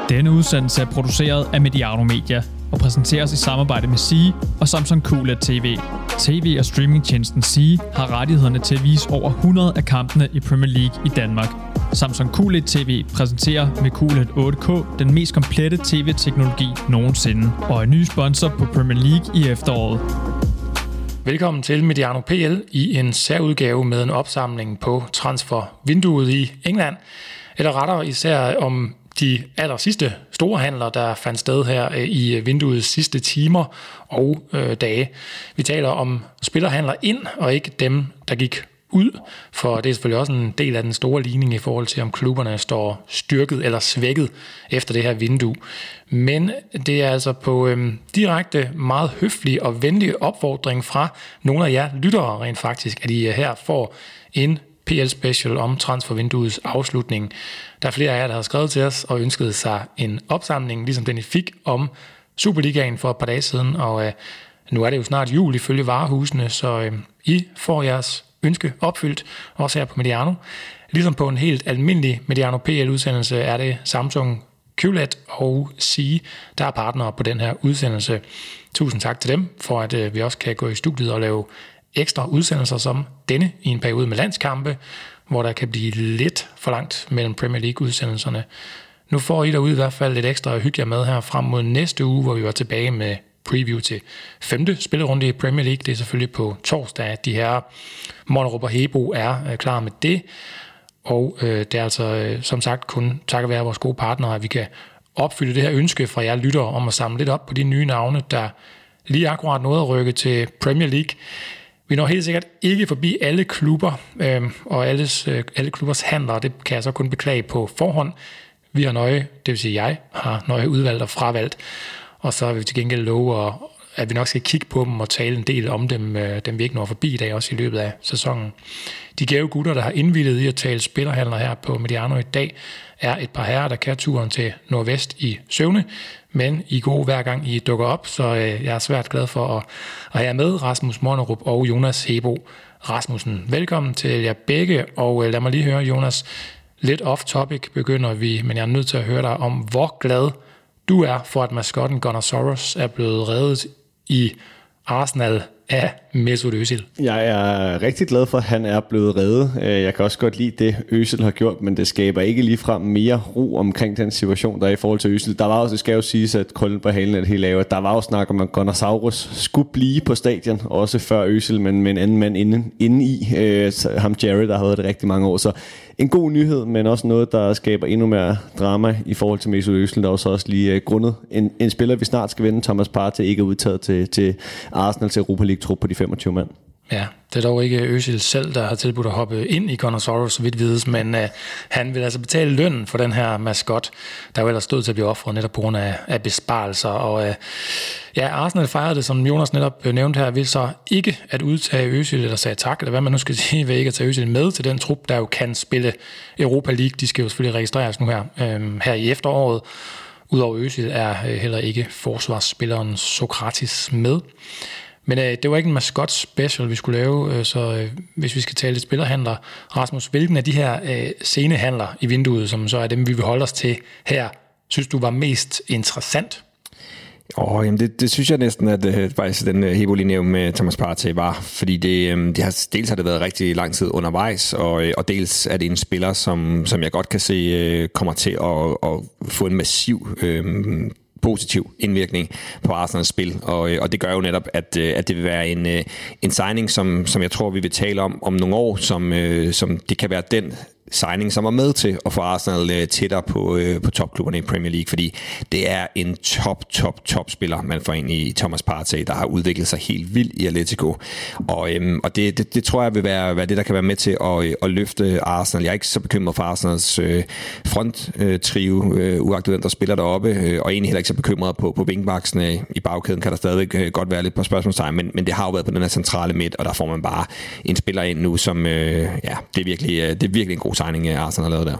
Denne udsendelse er produceret af Mediano Media og præsenteres i samarbejde med Sige og Samsung QLED TV. TV- og streamingtjenesten Sige har rettighederne til at vise over 100 af kampene i Premier League i Danmark. Samsung QLED TV præsenterer med QLED 8K den mest komplette tv-teknologi nogensinde og en ny sponsor på Premier League i efteråret. Velkommen til Mediano PL i en særudgave med en opsamling på transfervinduet i England, eller rettere især om de aller sidste store handler, der fandt sted her i vinduets sidste timer og dage. Vi taler om spillerhandler ind, og ikke dem, der gik ud, for det er selvfølgelig også en del af den store ligning i forhold til, om klubberne står styrket eller svækket efter det her vindue. Men det er altså på direkte meget høflig og venlig opfordring fra nogle af jer lyttere rent faktisk, at I her får en PL-special om transfervinduets afslutning. Der er flere af jer, der har skrevet til os og ønsket sig en opsamling, ligesom den I fik om Superligaen for et par dage siden, og nu er det jo snart jul ifølge varehusene, så I får jeres ønske opfyldt, også her på Mediano. Ligesom på en helt almindelig Mediano PL-udsendelse er det Samsung QLED og Sige, der er partnere på den her udsendelse. Tusind tak til dem, for at vi også kan gå i studiet og lave ekstra udsendelser som denne i en periode med landskampe, hvor der kan blive lidt for langt mellem Premier League-udsendelserne. Nu får I derude i hvert fald lidt ekstra at hygge jer med her frem mod næste uge, hvor vi var tilbage med preview til 5. spillerunde i Premier League. Det er selvfølgelig på torsdag, at de her Monterup og Hebo er klar med det. Og det er altså som sagt kun takket være vores gode partnere, at vi kan opfylde det her ønske fra jer lyttere om at samle lidt op på de nye navne, der lige akkurat nåede at rykke til Premier League. Vi når helt sikkert ikke forbi alle klubber og alle klubbers handler, det kan jeg så kun beklage på forhånd. Vi har nøje, det vil sige jeg har nøje udvalgt og fravalgt, og så vil vi til gengæld love, at vi nok skal kigge på dem og tale en del om dem vi ikke når forbi i dag, også i løbet af sæsonen. De gave gutter, der har indvilliget i at tale spillerhandler her på Mediano i dag, er et par herrer, der kan turen til Nordvest i søvne, men I er gode hver gang I dukker op, så jeg er svært glad for at have jer med, Rasmus Monterup og Jonas Hebo Rasmussen. Velkommen til jer begge, og lad mig lige høre, Jonas, lidt off-topic begynder vi, men jeg er nødt til at høre dig om, hvor glad du er for, at maskotten Gunnosaurus er blevet reddet i Arsenal af Mesut Özil. Jeg er rigtig glad for, at han er blevet reddet. Jeg kan også godt lide det, Özil har gjort, men det skaber ikke ligefrem mere ro omkring den situation, der er i forhold til Özil. Der var også, det skal jo siges, at krøllen på halen er det helt lave. Der var jo snak om, at Gunnosaurus skulle blive på stadion, også før Özil, men med en anden mand inde i ham Jared, der har været det rigtig mange år. Så en god nyhed, men også noget, der skaber endnu mere drama i forhold til Mesut Özil, der også lige grundet en spiller, vi snart skal vende, Thomas Partey, ikke er udtaget til Arsenal til Europa League-trup på de 25 mand. Ja, det er dog ikke Özil selv, der har tilbudt at hoppe ind i Gunnosaurus, så vidt vides, men han vil altså betale lønnen for den her maskot, der jo ellers stod til at blive offret netop på grund af besparelser. Og Arsenal fejrede det, som Jonas netop nævnte her, vil så ikke at udtage Özil, eller sagde tak, eller hvad man nu skal sige, ved ikke at tage Özil med til den trup, der jo kan spille Europa League. De skal jo selvfølgelig registreres nu her i efteråret. Udover Özil er heller ikke forsvarsspilleren Sokratis med. Men det var ikke en maskot special, vi skulle lave, så hvis vi skal tale lidt spillerhandler, Rasmus, hvilken af de her scenehandler i vinduet, som så er dem, vi vil holde os til her, synes du var mest interessant? Jamen det synes jeg næsten, at faktisk den Hebo-linje med Thomas Partey var, fordi dels har det været rigtig lang tid undervejs, og dels er det en spiller, som jeg godt kan se kommer til at få en massiv positiv indvirkning på Arsenals spil, og det gør jo netop, at det vil være en signing, som jeg tror, vi vil tale om nogle år, som det kan være den signing, som var med til at få Arsenal tættere på topklubberne i Premier League, fordi det er en top spiller, man får ind i Thomas Partey, der har udviklet sig helt vildt i Atletico, og det tror jeg vil være det, der kan være med til at løfte Arsenal. Jeg er ikke så bekymret for Arsenals fronttrio, uagtet hvem der spiller deroppe, og egentlig heller ikke så bekymret på wingbacksene. I bagkæden kan der stadig godt være lidt på spørgsmålstegn, men det har jo været på den her centrale midt, og der får man bare en spiller ind nu, som det er virkelig en god signing, Arsenal har lavet der.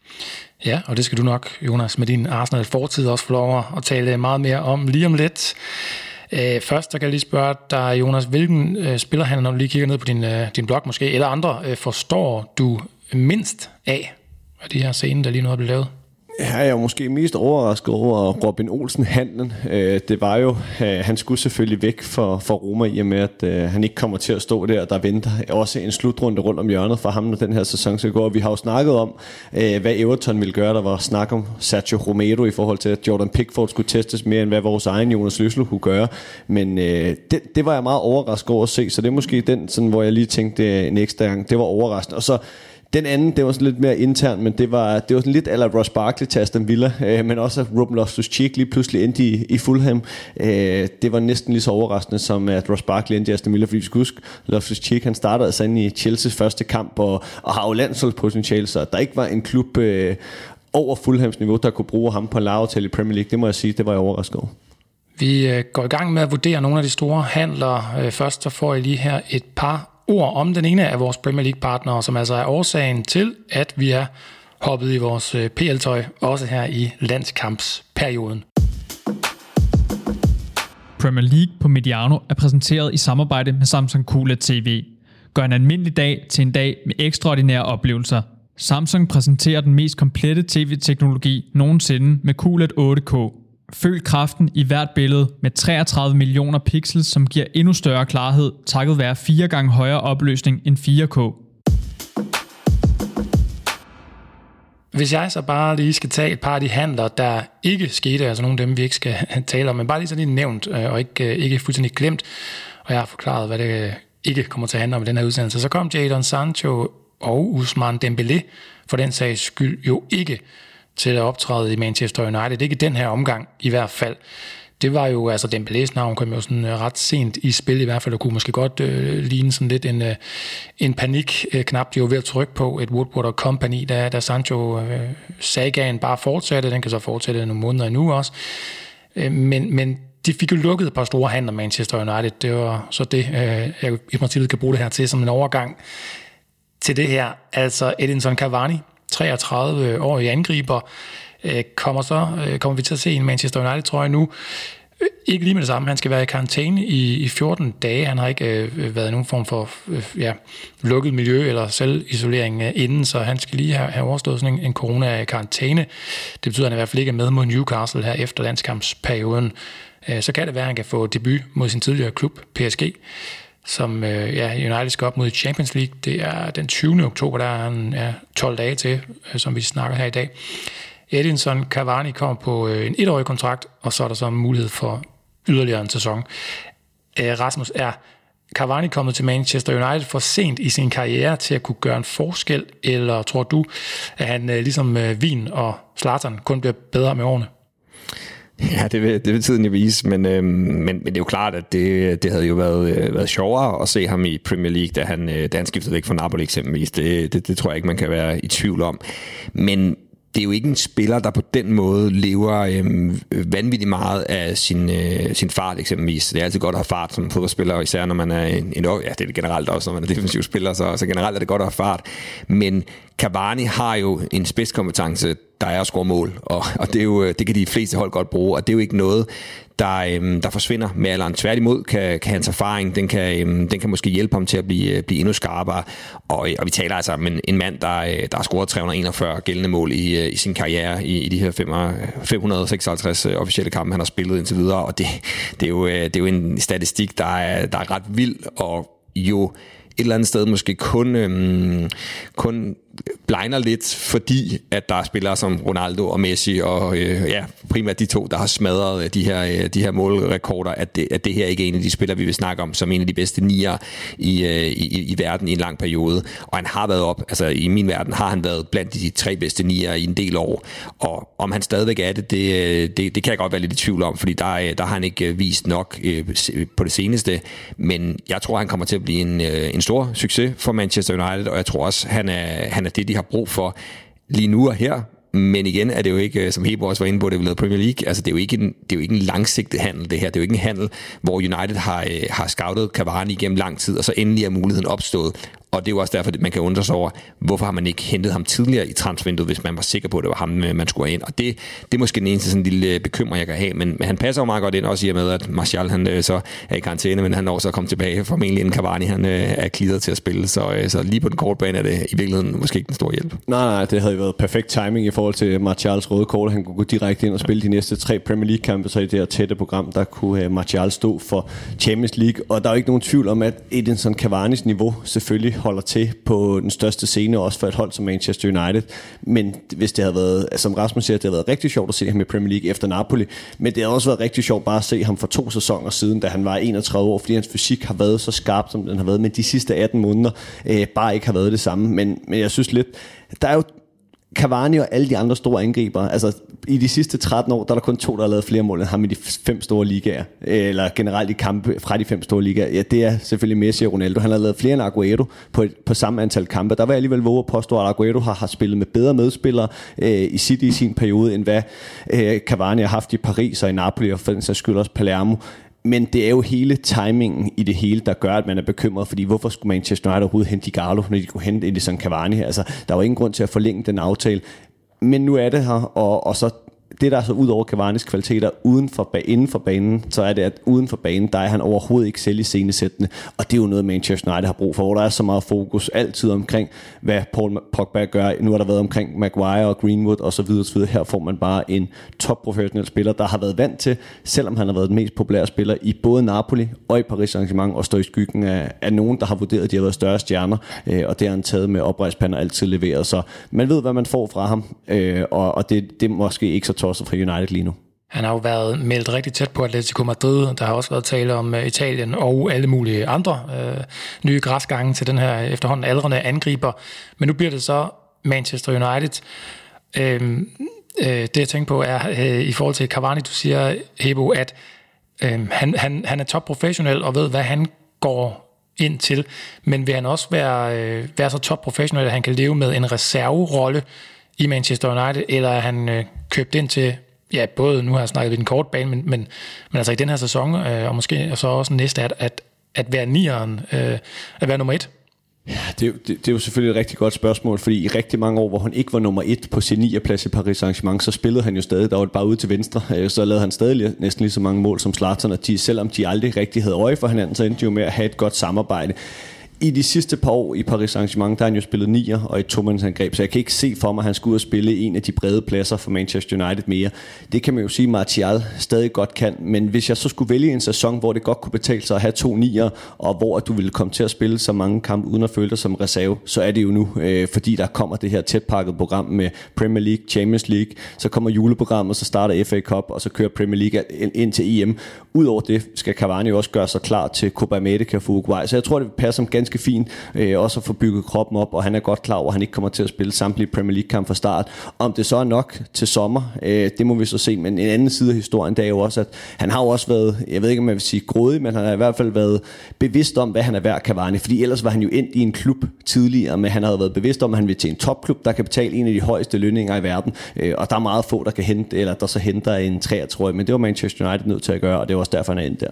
Ja, og det skal du nok, Jonas, med din Arsenal-fortid også få lov at tale meget mere om lige om lidt. Først, der kan jeg lige spørge dig, Jonas, hvilken spillerhandler, når du lige kigger ned på din blog måske, eller andre, forstår du mindst af de her scene, der lige nu er blevet lavet? Jeg er måske mest overrasket over Robin Olsen-handlen. Det var jo, han skulle selvfølgelig væk for Roma, i og med, at han ikke kommer til at stå der. Der venter også en slutrunde rundt om hjørnet for ham, når den her sæson skal gå. Vi har jo snakket om, hvad Everton ville gøre. Der var snak om Sergio Romero i forhold til, at Jordan Pickford skulle testes mere, end hvad vores egen Jonas Løslo kunne gøre. Men det var jeg meget overrasket over at se, så det er måske den, sådan, hvor jeg lige tænkte en ekstra gang. Det var overraskende. Og så den anden, det var sådan lidt mere intern, men det var sådan lidt a la Ross Barkley til Aston Villa, men også at Ruben Loftus-Cheek lige pludselig endte i Fulham. Det var næsten lige så overraskende som at Ross Barkley endte i Aston Villa, fordi vi skal huske, Loftus-Cheek han startede altså inde i Chelseas første kamp og har jo landsholdspotentiale, så der ikke var en klub over Fulhams niveau, der kunne bruge ham på lavtal i Premier League. Det må jeg sige, det var jeg overrasket over. Vi går i gang med at vurdere nogle af de store handler. Først så får jeg lige her et par ord om den ene af vores Premier League-partnere, som altså er årsagen til, at vi er hoppet i vores PL-tøj, også her i landskampsperioden. Premier League på Mediano er præsenteret i samarbejde med Samsung QLED TV. Gør en almindelig dag til en dag med ekstraordinære oplevelser. Samsung præsenterer den mest komplette tv-teknologi nogensinde med QLED 8K. Føl kraften i hvert billede med 33 millioner pixels, som giver endnu større klarhed, takket være 4 gange højere opløsning end 4K. Hvis jeg så bare lige skal tage et par af de handler, der ikke skete, altså nogle af dem, vi ikke skal tale om, men bare lige så lige nævnt og ikke fuldstændig glemt, og jeg har forklaret, hvad det ikke kommer til at handle om i den her udsendelse, så kom Jadon Sancho og Ousmane Dembélé for den sags skyld jo ikke til at optræde i Manchester United. Ikke den her omgang i hvert fald. Det var jo, altså Dembélés navn kom jo sådan ret sent i spil i hvert fald, og kunne måske godt ligne sådan lidt en panikknap, de var ved at trykke på, et Woodward & Company, da Sancho sagaen bare fortsatte. Den kan så fortsætte nogle måneder endnu også. Men de fik jo lukket et par store handler Manchester United. Det var så det, jeg i princippet kan bruge det her til som en overgang til det her. Altså Edinson Cavani, 33-årige angriber, kommer vi til at se en Manchester United-trøje nu. Ikke lige med det samme. Han skal være i karantæne i 14 dage. Han har ikke været i nogen form for lukket miljø eller selvisolering inden, så han skal lige have overstået sådan en corona-karantæne. Det betyder, at han i hvert fald ikke er med mod Newcastle her efter landskampsperioden. Så kan det være, at han kan få debut mod sin tidligere klub, PSG, som United skal op mod Champions League. Det er den 20. oktober, der er han 12 dage til, som vi snakker her i dag. Edinson Cavani kommer på en 1-årig kontrakt, og så er der så mulighed for yderligere en sæson. Rasmus, er Cavani kommet til Manchester United for sent i sin karriere til at kunne gøre en forskel, eller tror du, at han ligesom Wien og Zlatan kun bliver bedre med årene? Ja, det vil tiden jo vise, men det er jo klart, at det havde jo været sjovere at se ham i Premier League, da han skiftede væk fra Napoli eksempelvis. Det tror jeg ikke, man kan være i tvivl om. Men det er jo ikke en spiller, der på den måde lever vanvittigt meget af sin fart eksempelvis. Det er altid godt at have fart som fodboldspiller, især når man er det er det generelt også, når man er defensiv spiller, så generelt er det godt at have fart. Men Cavani har jo en spidskompetence, der er at score mål, og det er jo, det kan de fleste hold godt bruge, og det er jo ikke noget, der forsvinder med alderen. Tværtimod kan hans erfaring, den kan måske hjælpe ham til at blive endnu skarpere, og vi taler altså om en mand, der har scoret 341 gældende mål i sin karriere i de her 556 officielle kampe, han har spillet indtil videre, og det er jo en statistik, der er ret vild, og jo et eller andet sted måske kun blegner lidt, fordi at der er spillere som Ronaldo og Messi, og primært de to, der har smadret de her målrekorder, at det her ikke er en af de spillere, vi vil snakke om, som en af de bedste nier i verden i en lang periode. Og han har været op, altså i min verden har han været blandt de 3 bedste nier i en del år, og om han stadigvæk er det kan jeg godt være lidt i tvivl om, fordi der har han ikke vist nok på det seneste, men jeg tror, han kommer til at blive en stor succes for Manchester United, og jeg tror også, han er det, de har brug for lige nu og her. Men igen er det jo ikke, som Hebo også var inde på, det vi lavede Premier League, altså det er jo ikke en langsigtet handel det her, det er jo ikke en handel, hvor United har scoutet Cavani igennem lang tid, og så endelig er muligheden opstået. Og det er jo også derfor, at man kan undre sig over, hvorfor har man ikke hentet ham tidligere i transfervinduet, hvis man var sikker på, at det var ham, man skulle have ind. Og det er måske den eneste sådan lille bekymring, jeg kan have. Men han passer jo meget godt ind, også i og med, at Martial han så er i karantæne, men han når så at komme tilbage, formentlig inden Cavani han er clearet til at spille. Så lige på den korte bane er det i virkeligheden måske ikke den store hjælp. Nej, det havde været perfekt timing i forhold til Martials røde kort. Han kunne gå direkte ind og spille de næste 3 Premier League-kampe, så i det her tætte program, der kunne Martial stå for Champions League. Og der er jo ikke nogen tvivl om, at Edinson Cavanis niveau selvfølgelig holder til på den største scene, også for et hold som Manchester United. Men hvis det havde været, som Rasmus siger, det havde været rigtig sjovt at se ham i Premier League efter Napoli, men det har også været rigtig sjovt bare at se ham for 2 sæsoner siden, da han var 31 år, fordi hans fysik har været så skarp, som den har været, men de sidste 18 måneder bare ikke har været det samme. Men jeg synes lidt, der er jo Cavani og alle de andre store angriber, altså i de sidste 13 år, der er der kun 2, der har lavet flere mål end ham i de 5 store ligaer, eller generelt i kampe fra de 5 store ligaer. Ja, det er selvfølgelig Messi og Ronaldo. Han har lavet flere end Aguero på samme antal kampe. Der vil jeg alligevel våge at påstå, at Aguero har spillet med bedre medspillere i City i sin periode, end hvad Cavani har haft i Paris og i Napoli, og for den sags skyld også Palermo. Men det er jo hele timingen i det hele, der gør, at man er bekymret, fordi hvorfor skulle Manchester United overhovedet hente Digallo, når de kunne hente Edinson Cavani? Altså, der var ingen grund til at forlænge den aftale. Men nu er det her, og så det, der er så ud over Cavanis kvaliteter inden for banen, så er det, at uden for banen, der er han overhovedet ikke selv i scenesættende. Og det er jo noget, Manchester United har brug for, hvor der er så meget fokus altid omkring, hvad Paul Pogba gør. Nu har der været omkring Maguire og Greenwood og så videre. Her får man bare en topprofessionel spiller, der har været vant til, selvom han har været den mest populære spiller i både Napoli og i Paris Saint-Germain, og står i skyggen af nogen, der har vurderet, at de har været større stjerner, og det har han taget med oprejspande og altid leveret. Så man ved, hvad man får fra ham, og det er måske ikke så tosset fra United lige nu. Han har jo været meldt rigtig tæt på Atletico Madrid. Der har også været tale om Italien og alle mulige andre nye græsgange til den her efterhånden aldrende angriber. Men nu bliver det så Manchester United. Det jeg tænker på er i forhold til Cavani, du siger, Hebo, at han er topprofessionel og ved, hvad han går ind til. Men vil han også være så topprofessionel, at han kan leve med en reserverolle i Manchester United, eller er han købt ind til, ja, både nu har jeg snakket ved den korte bane, men altså i den her sæson, og måske så også næste, at være nieren, at være nummer 1? Ja, det er jo selvfølgelig et rigtig godt spørgsmål, fordi i rigtig mange år, hvor han ikke var nummer 1 på sin 9. plads i Paris Saint-Germain, så spillede han jo stadig, der var det bare ude til venstre, så lavede han stadig næsten lige så mange mål som Zlatan, og selvom de aldrig rigtig havde øje for hinanden, så endte de jo med at have et godt samarbejde. I de sidste par år i Paris Saint-Germain, der har han jo spillet 9'er og et tomandsangreb, så jeg kan ikke se for mig, at han skulle ud og spille en af de brede pladser for Manchester United mere. Det kan man jo sige, Martial stadig godt kan, men hvis jeg så skulle vælge en sæson, hvor det godt kunne betale sig at have 2 9'er, og hvor du ville komme til at spille så mange kampe uden at føle dig som reserve, så er det jo nu, fordi der kommer det her tætpakket program med Premier League, Champions League, så kommer juleprogrammet, så starter FA Cup, og så kører Premier League ind til EM. Udover det skal Cavani jo også gøre sig klar til Copa America for Uruguay, så jeg tror, det vil passe som ganske fint, også at få bygget kroppen op, og han er godt klar over, at han ikke kommer til at spille samtlige Premier League-kamp fra start. Om det så er nok til sommer, det må vi så se, men en anden side af historien, det er jo også, at han har jo også været, jeg ved ikke, om jeg vil sige grådig, men han har i hvert fald været bevidst om, hvad han er værd, Cavani, fordi ellers var han jo endt i en klub tidligere, men han havde været bevidst om, at han vil til en topklub, der kan betale en af de højeste lønninger i verden, og der er meget få, der kan hente, eller der så henter en 3'er, tror jeg, men det var Manchester United nødt til at gøre, og det var også derfor, han er endt der.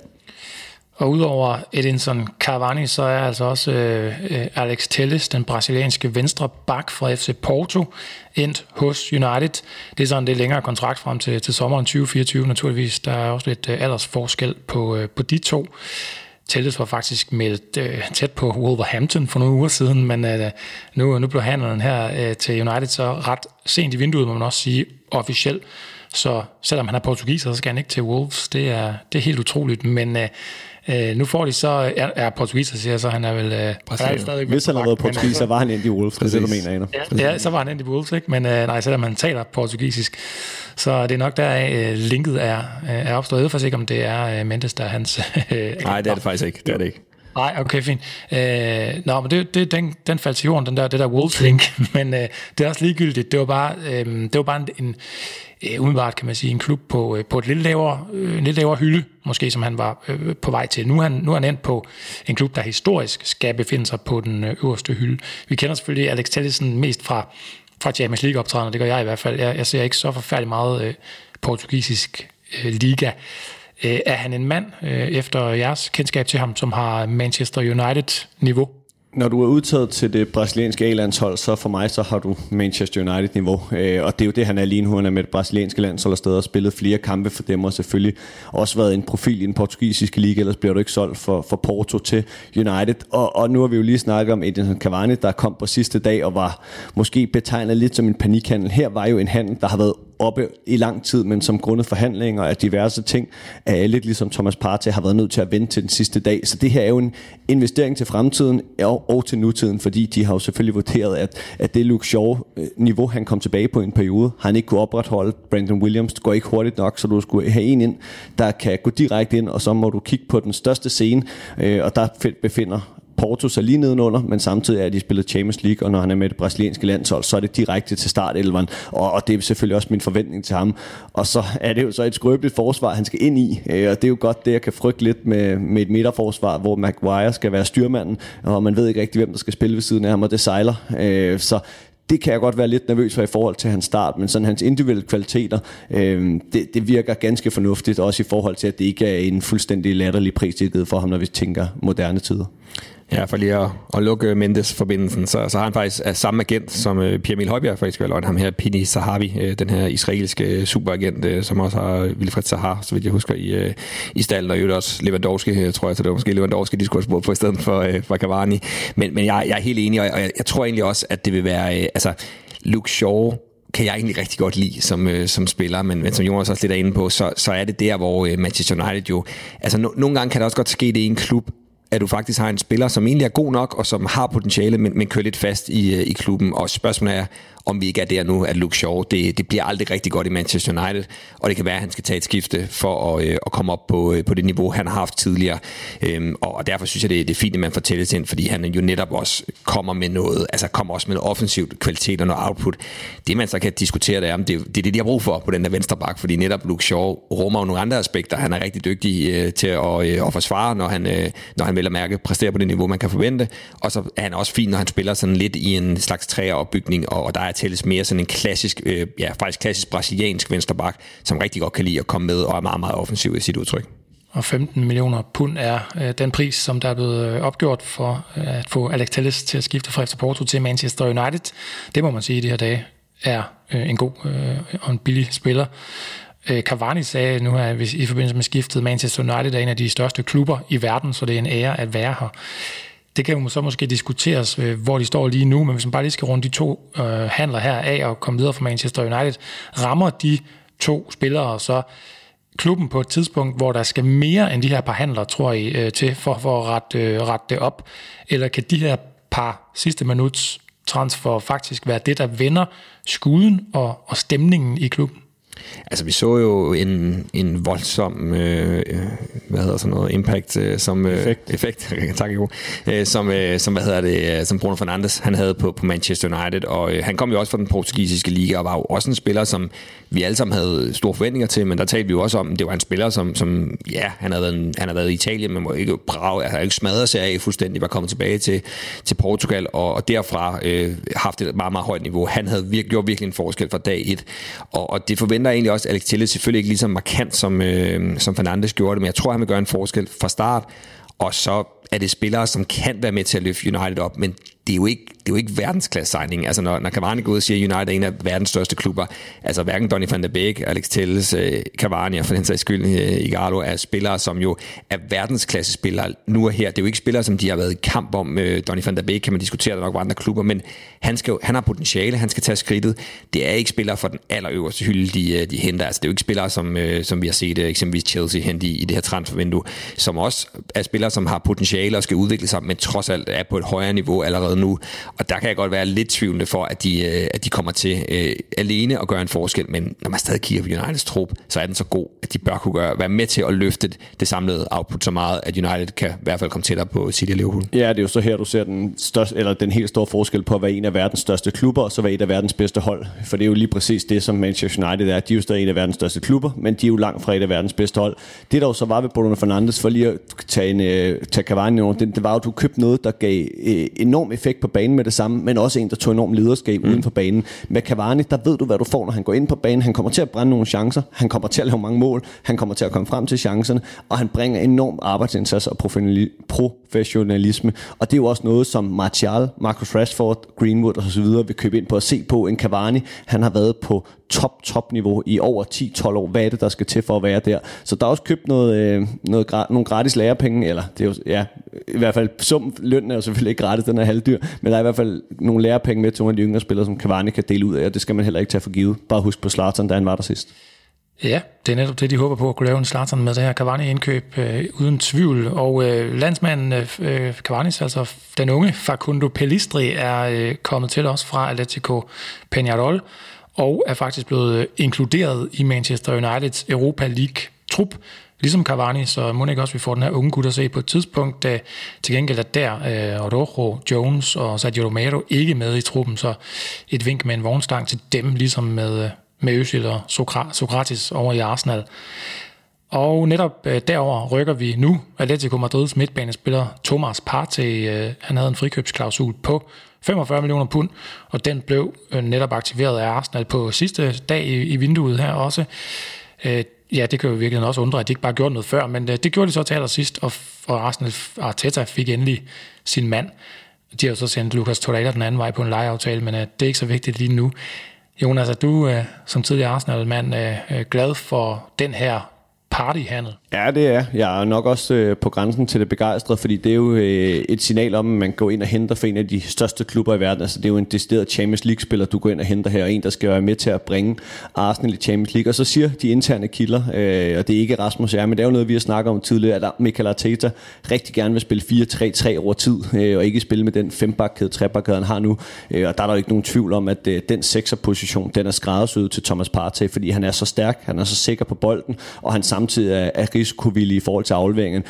Og udover Edinson Cavani, så er altså også Alex Telles, den brasilianske venstre bak fra FC Porto, endt hos United. Det er sådan det længere kontrakt frem til sommeren 2024 naturligvis. Der er også lidt aldersforskel på de to. Telles var faktisk meldt tæt på Wolverhampton for nogle uger siden, men nu blev handlen her til United så ret sent i vinduet, må man også sige, officielt. Så selvom han er portugiser, så skal han ikke til Wolves. Det er helt utroligt, men nu får de så, er portugiser, siger så han er vel stadig. Hvis han har været portugiser, var han endt i Wolves, det er det, du mener, ja, så var han endt i Wolves, ikke? Men nej, selvom han taler portugisisk, så det er nok der linket er opstået. Jeg ved faktisk ikke, om det er Mendes, der er hans... Nej, det er det faktisk ikke. Det er det ikke. Nej, okay, fint. Men den faldt til jorden, det der Wolves-link, men det er også ligegyldigt. Det var bare en umiddelbart, kan man sige, en klub på et lidt lavere hylde, måske, som han var på vej til. Nu er han endt på en klub, der historisk skal befinde sig på den øverste hylde. Vi kender selvfølgelig Alex Tellesen mest fra Champions League-optrædener, det gør jeg i hvert fald. Jeg ser ikke så forfærdeligt meget portugisisk liga. Er han en mand, efter jeres kendskab til ham, som har Manchester United-niveau? Når du er udtaget til det brasilianske A-landshold, så for mig, så har du Manchester United-niveau. Og det er jo det, han er lige nu. Han er med det brasilianske landshold og stadig og spillet flere kampe for dem, og selvfølgelig også været en profil i den portugisiske liga, ellers bliver du ikke solgt for Porto til United. Og nu har vi jo lige snakket om Edinson Cavani, der kom på sidste dag og var måske betegnet lidt som en panikhandel. Her var jo en handel, der har været oppe i lang tid, men som grundet forhandlinger af diverse ting, er lidt ligesom Thomas Partey har været nødt til at vente til den sidste dag. Så det her er jo en investering til fremtiden og til nutiden, fordi de har jo selvfølgelig vurderet, at det Luke Shaw-niveau, han kom tilbage på en periode, han ikke kunne opretholde. Brandon Williams går ikke hurtigt nok, så du skulle have en ind, der kan gå direkte ind, og så må du kigge på den største scene, og der befinder Porto sig lige nedenunder, men samtidig er de spillet Champions League, og når han er med det brasilianske landshold, så er det direkte til startelveren, og det er selvfølgelig også min forventning til ham. Og så er det jo så et skrøbeligt forsvar, han skal ind i, og det er jo godt det, jeg kan frygte lidt med et midterforsvar, hvor Maguire skal være styrmanden, og man ved ikke rigtig, hvem der skal spille ved siden af ham, og det sejler. Så det kan jeg godt være lidt nervøs for i forhold til hans start, men sådan hans individuelle kvaliteter, det virker ganske fornuftigt, også i forhold til, at det ikke er en fuldstændig latterlig prisstigning for ham, når vi tænker moderne tider. Ja, for lige at lukke Mendes-forbindelsen, så har han faktisk samme agent som Pierre Emil Højbjerg faktisk, og ham her Pini Zahavi, den her israelske superagent, som også har Wilfried Zaha, så vidt jeg husker, i stallen, og jo også Lewandowski, tror jeg, så det var måske Lewandowski, de skulle have spurgt på i stedet for Cavani. Men jeg er helt enig, og jeg tror egentlig også, at det vil være, Luke Shaw kan jeg egentlig rigtig godt lide som spiller, men som Jonas også lidt er inde på, så er det der, hvor Manchester United jo, nogle gange kan det også godt ske det i en klub, at du faktisk har en spiller, som egentlig er god nok, og som har potentiale, men kører lidt fast i klubben. Og spørgsmålet er, om vi ikke er der nu, at Luke Shaw, det bliver aldrig rigtig godt i Manchester United, og det kan være, at han skal tage et skifte for at komme op på det niveau, han har haft tidligere. Og derfor synes jeg, det er fint, at man får tællet ind, fordi han jo netop også kommer med noget, kommer også med noget offensivt kvalitet og noget output. Det man så kan diskutere, det er, om det er det, de har brug for på den der venstre bak, fordi netop Luke Shaw rummer jo nogle andre aspekter. Han er rigtig dygtig til at forsvare, når han vel at mærke præsterer på det niveau, man kan forvente, og så er han også fin, når han spiller sådan lidt i en slags træeropbygning, og der er tælles mere sådan en klassisk, faktisk klassisk brasiliansk vensterbak, som rigtig godt kan lide at komme med og er meget, meget offensiv i sit udtryk. Og 15 millioner pund er den pris, som der er blevet opgjort for at få Alex Telles til at skifte fra FC Porto til Manchester United. Det må man sige i de her dage er en god og en billig spiller. Cavani sagde nu her i forbindelse med skiftet, Manchester United er en af de største klubber i verden, så det er en ære at være her. Det kan jo så måske diskuteres, hvor de står lige nu, men hvis man bare lige skal runde de to handler her af og komme videre fra Manchester United, rammer de to spillere så klubben på et tidspunkt, hvor der skal mere end de her par handler, tror I, til for at rette det op? Eller kan de her par sidste minuts transfer faktisk være det, der vender skuden og stemningen i klubben? Altså, vi så jo en voldsom, impact, effekt, tak jo, som Bruno Fernandes, han havde på Manchester United, og han kom jo også fra den portugisiske liga, og var jo også en spiller, som vi alle sammen havde store forventninger til, men der talte vi jo også om, det var en spiller, som han havde været i Italien, men må ikke ikke smadret sig af fuldstændig, var kommet tilbage til Portugal, og derfra haft et meget, meget højt niveau. Han havde gjort virkelig en forskel fra dag 1, og det forventer egentlig også Alex Telles selvfølgelig ikke lige så markant som Fernandes gjorde det, men jeg tror, han vil gøre en forskel fra start, og så er det spillere, som kan være med til at løfte United op, men det er jo ikke verdensklasse signing. Altså når Cavani går ud og siger, at United er en af verdens største klubber, altså hverken Donny van de Beek, Alex Telles, Cavani og for den sags skyld Igalo er spillere, som jo er verdensklasse spillere nu og her. Det er jo ikke spillere, som de har været i kamp om. Donny van de Beek kan man diskutere, der nok var andre klubber, men han har potentiale, han skal tage skridtet. Det er ikke spillere for den allerøverste hylde, de henter. Altså det er jo ikke spillere, som vi har set eksempelvis Chelsea hente i det her transfervindue, som også er spillere, som har potentiale og skal udvikle sig, men trods alt er på et højere niveau allerede nu. Og der kan jeg godt være lidt tvivlende for, at de kommer til alene at gøre en forskel, men når man stadig kigger på Uniteds trup, så er den så god, at de bør kunne være med til at løfte det samlede output så meget, at United kan i hvert fald komme tættere på City og Liverpool. Ja, det er jo så her, du ser den helt store forskel på at være en af verdens største klubber, og så være et af verdens bedste hold. For det er jo lige præcis det, som Manchester United er. De er jo stadig en af verdens største klubber, men de er jo langt fra et af verdens bedste hold. Det der jo så var ved Bruno Fernandes, for lige at tage Cavani, det var jo, at du købte noget, der gav enorm effekt på banen med det det samme, men også en, der tog enormt lederskab uden for banen. Med Cavani, der ved du, hvad du får, når han går ind på banen. Han kommer til at brænde nogle chancer, han kommer til at lave mange mål, han kommer til at komme frem til chancerne, og han bringer enorm arbejdsindsats og professionalisme. Og det er jo også noget, som Martial, Marcus Rashford, Greenwood og så videre vil købe ind på at se på. En Cavani, han har været på top-niveau i over 10-12 år. Hvad er det, der skal til for at være der? Så der er også købt nogle gratis lærepenge, eller det er jo, ja, i hvert fald lønnen er jo selvfølgelig ikke gratis, den er halvdyr, men der er i hvert fald nogle lærepenge med til nogle af de yngre spillere, som Cavani kan dele ud af, og det skal man heller ikke tage for givet. Bare husk på Zlatan, da han var der sidst. Ja, det er netop det, de håber på at kunne lave en Zlatan med det her Cavani-indkøb, uden tvivl. Og landsmanden Cavani, altså den unge Facundo Pellistri, er kommet til os fra Atletico Peñarol, og er faktisk blevet inkluderet i Manchester Uniteds Europa League-trup, ligesom Cavani, så må ikke også vi får den her unge gut at se på et tidspunkt. Til gengæld er der Araujo, Jones og Sergio Romero ikke med i truppen, så et vink med en vognstang til dem, ligesom med Özil og Sokratis over i Arsenal. Og netop derover rykker vi nu Atletico Madrids midtbanespiller Thomas Partey. Han havde en frikøbsklausul på 45 millioner pund, og den blev netop aktiveret af Arsenal på sidste dag i vinduet her også. Ja, det kan jo virkelig også undre, at de ikke bare gjorde noget før, men det gjorde de så til allersidst, og Arsenal Arteta fik endelig sin mand. De har jo så sendt Lucas Torreira den anden vej på en lejeaftale, men det er ikke så vigtigt lige nu. Jonas, er du som tidligere Arsenal-mand glad for den her partyhandel? Ja, det er. Jeg er nok også på grænsen til det begejstrede, fordi det er jo et signal om, at man går ind og henter for en af de største klubber i verden. Altså, det er jo en decideret Champions League-spiller, du går ind og henter her, og en, der skal være med til at bringe Arsenal i Champions League. Og så siger de interne kilder, og det er ikke Rasmus men det er jo noget, vi har snakket om tidligere, at Mikel Arteta rigtig gerne vil spille 4-3-3 over tid, og ikke spille med den 5-bakkæde, 3-bakkæde, han har nu. Og der er der jo ikke nogen tvivl om, at den 6'er-position, den er skræddersyet til Thomas Partey, fordi han er så stærk, han er så sikker på bolden, og han samtidig er risikovillig i forhold til afleveringen.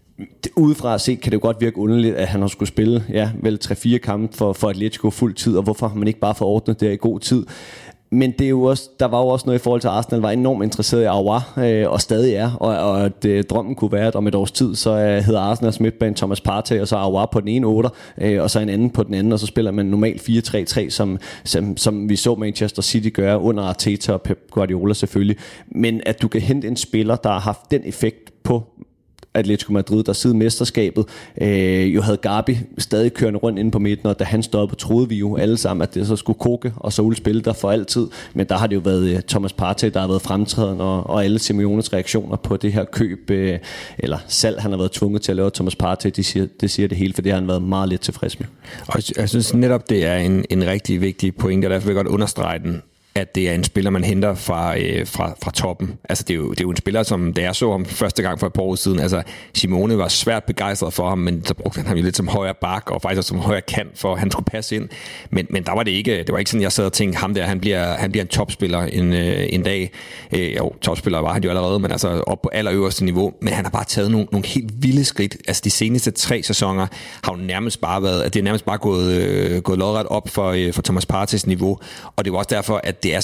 Udefra at se, kan det jo godt virke underligt, at han har skulle spille vel 3-4 kampe for Atletico fuld tid, og hvorfor har man ikke bare forordnet det i god tid? Men det er jo også, der var jo også noget i forhold til Arsenal, var enormt interesseret i Aouar, og stadig er, og at drømmen kunne være, at om et års tid, så hedder Arsenals midtbane Thomas Partey, og så Aouar på den ene 8, og så en anden på den anden, og så spiller man normalt 4-3-3, som vi så Manchester City gøre under Arteta og Pep Guardiola selvfølgelig. Men at du kan hente en spiller, der har haft den effekt på Atletico Madrid, der siden mesterskabet jo havde Gabi stadig kørende rundt inde på midten, og da han stoppede, troede vi jo alle sammen, at det så skulle Koke og Saul spille der for altid, men der har det jo været Thomas Partey, der har været fremtrædende, og alle Simeones reaktioner på det her køb, eller salg, han har været tvunget til at lave Thomas Partey, det siger det hele, for det har han været meget lidt tilfreds med. Og jeg synes netop, det er en rigtig vigtig pointe, og derfor vil jeg godt understrege den, at det er en spiller, man henter fra toppen. Altså, det er jo en spiller, som da jeg så ham første gang for et par år siden, altså Simone var svært begejstret for ham, men så brugte han ham jo lidt som højre bak, og faktisk også som højre kant, for at han skulle passe ind. Men der var det ikke sådan, jeg sad og tænkte, ham der, han bliver en topspiller en dag. Jo, topspiller var han jo allerede, men altså op på allerøverste niveau. Men han har bare taget nogle helt vilde skridt. Altså, de seneste 3 sæsoner har jo nærmest bare gået lodret op for Thomas Parteys niveau, og det var også derfor, at det er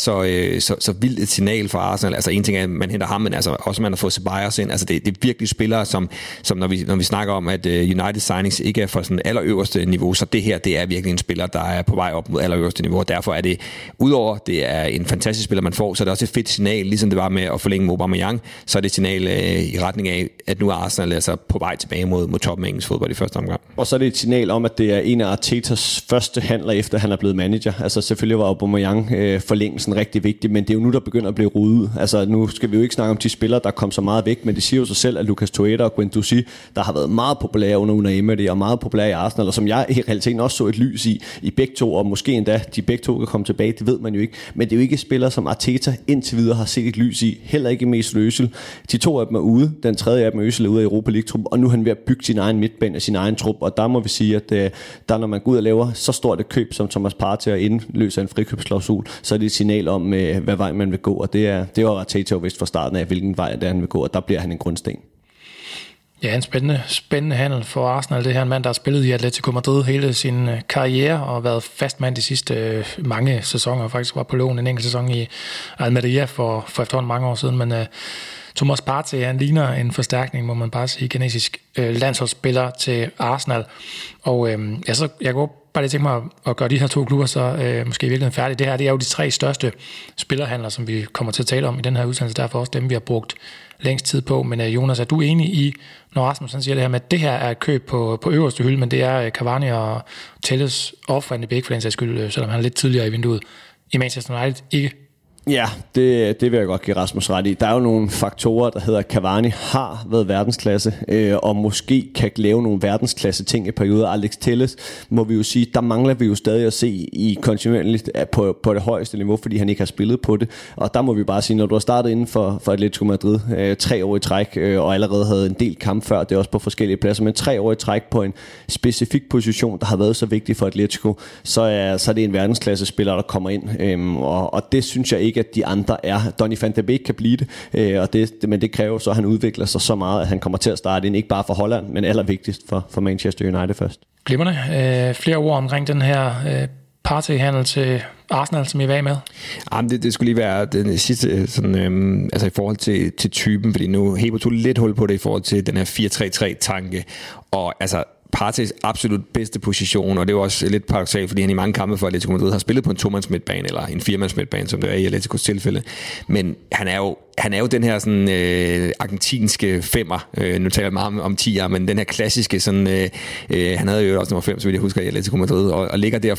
så vildt et signal for Arsenal. Altså en ting er, at man henter ham, men altså også man har fået Ceballos ind. Altså det er virkelig spillere, som når vi snakker om, at United signings ikke er for sådan allerøverste niveau, så det her, det er virkelig en spiller, der er på vej op mod allerøverste niveau, og derfor er det, udover det er en fantastisk spiller, man får, så er det også et fedt signal, ligesom det var med at forlænge Aubameyang, så er det et signal i retning af, at nu er Arsenal altså på vej tilbage mod toppen af engelsk fodbold i første omgang. Og så er det et signal om, at det er en af Artetas første handler, efter han er blevet manager. Altså selvfølgelig var Aubameyang forlængelsen rigtig vigtig, men det er jo nu, der begynder at blive rodet. Altså nu skal vi jo ikke snakke om de spillere, der kom så meget væk, men det siger jo sig selv, at Lucas Torreira og Guendouzi, der har været meget populære under Emery og meget populære i Arsenal, og som jeg i realiteten også så et lys i begge to, og måske endda de begge to kan komme tilbage, det ved man jo ikke. Men det er jo ikke spillere, som Arteta indtil videre har set et lys i, heller ikke Mesut Özil. De 2 af dem er ude, den tredje af dem er Özil ude af Europa League-trup, og nu er han ved at bygge sin egen midtbane og sin egen trup, og der må vi sige, at der når man går ud og laver så stort et køb som Thomas Partey og indløser en frikøbsklausul, så er det et signal om, hvad vej man vil gå, og det var Arteta vist fra starten af, hvilken vej det han vil gå, og der bliver han en grundsten. Ja, en spændende handel for Arsenal. Det her en mand, der har spillet i Atletico Madrid hele sin karriere og været fastmand de sidste mange sæsoner. Faktisk var på lån en enkelt sæson i Almeria for efterhånden mange år siden, men Thomas Partey, han ligner en forstærkning, må man bare sige, kinesisk landsholdsspiller til Arsenal. Og jeg kan bare lige tænke mig at gøre de her 2 klubber så måske virkelig færdige. Det her, det er jo de 3 største spillerhandler, som vi kommer til at tale om i den her udsendelse. Derfor også dem, vi har brugt længst tid på. Men Jonas, er du enig i, når Rasmus siger det her med, at det her er et køb på øverste hylde, men det er Cavani og Telles og Van de Beek for den sags skyld, selvom han er lidt tidligere i vinduet i Manchester United, ikke? Ja, det vil jeg godt give Rasmus ret i. Der er jo nogle faktorer, der hedder, at Cavani har været verdensklasse, og måske kan lave nogle verdensklasse ting i perioder. Alex Telles, må vi jo sige, der mangler vi jo stadig at se i kontinuerligt på det højeste niveau, fordi han ikke har spillet på det. Og der må vi bare sige, når du har startet inden for Atletico Madrid 3 år i træk, og allerede havde en del kamp før, det er også på forskellige pladser, men 3 år i træk på en specifik position, der har været så vigtig for Atletico, så er det en verdensklasse spiller, der kommer ind. Og det synes jeg ikke, at de andre er. Donny van de Beek kan blive det, men det kræver så, at han udvikler sig så meget, at han kommer til at starte ind, ikke bare for Holland, men allervigtigst for Manchester United først. Glimrende. Flere ord omkring den her Partey-handel til Arsenal, som I var med? Jamen, det skulle lige være den sidste, sådan, altså i forhold til typen, fordi nu Hebo tog lidt hul på det i forhold til den her 4-3-3-tanke, og altså Partey's absolut bedste position, og det er jo også lidt paradoksalt, fordi han i mange kampe for Atletico Madrid har spillet på en 2-mands midtbane, eller en 4-mands midtbane, som det er i Atleticos tilfælde. Men han er jo den her sådan, argentinske femmer. Nu taler jeg meget om 10'er, men den her klassiske, sådan, han havde jo også nummer 5, så vidt jeg husker, i Atletico Madrid, og ligger der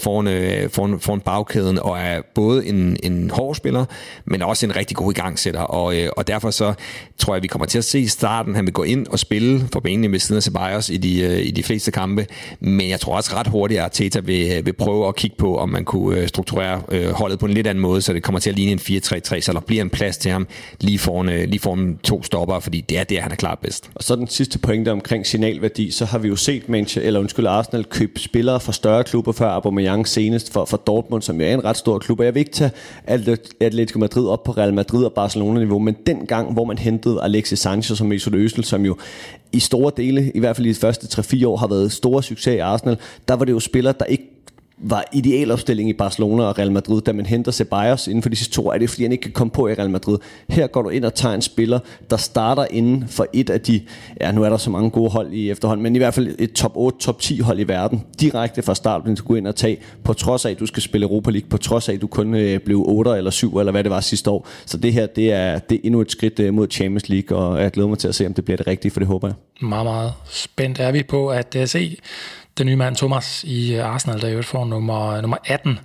foran bagkæden, og er både en hård spiller, men også en rigtig god igangsætter. Og derfor så tror jeg, vi kommer til at se i starten, han vil gå ind og spille for benene ved siden af Ceballos i de fleste kampe, men jeg tror også ret hurtigt, at Arteta vil prøve at kigge på, om man kunne strukturere holdet på en lidt anden måde, så det kommer til at ligne en 4-3-3, så der bliver en plads til ham lige foran 2 stopper, fordi det er der, han er klart bedst. Og så den sidste pointe omkring signalværdi, så har vi jo set Arsenal købe spillere fra større klubber før Aubameyang senest for Dortmund, som jo er en ret stor klub, og jeg vil ikke tage Atletico Madrid op på Real Madrid og Barcelona-niveau, men dengang, hvor man hentede Alexis Sanchez og Mesut Özil, som jo i store dele, i hvert fald i de første 3-4 år, har været store succes i Arsenal, der var det jo spillere, der ikke var idealopstilling i Barcelona og Real Madrid, da man henter Ceballos inden for de sidste 2 år, er det fordi han ikke kan komme på i Real Madrid. Her går du ind og tager en spiller, der starter inden for et af de, nu er der så mange gode hold i efterhånden, men i hvert fald et top 8, top 10 hold i verden, direkte fra start, du gå ind og tage, på trods af, at du skal spille Europa League, på trods af, at du kun blev 8 eller 7, eller hvad det var sidste år. Så det her, det er endnu et skridt mod Champions League, og jeg glæder mig til at se, om det bliver det rigtige, for det håber jeg. Meget, meget spændt er vi på at se den nye mand Thomas i Arsenal, der jo får nummer 18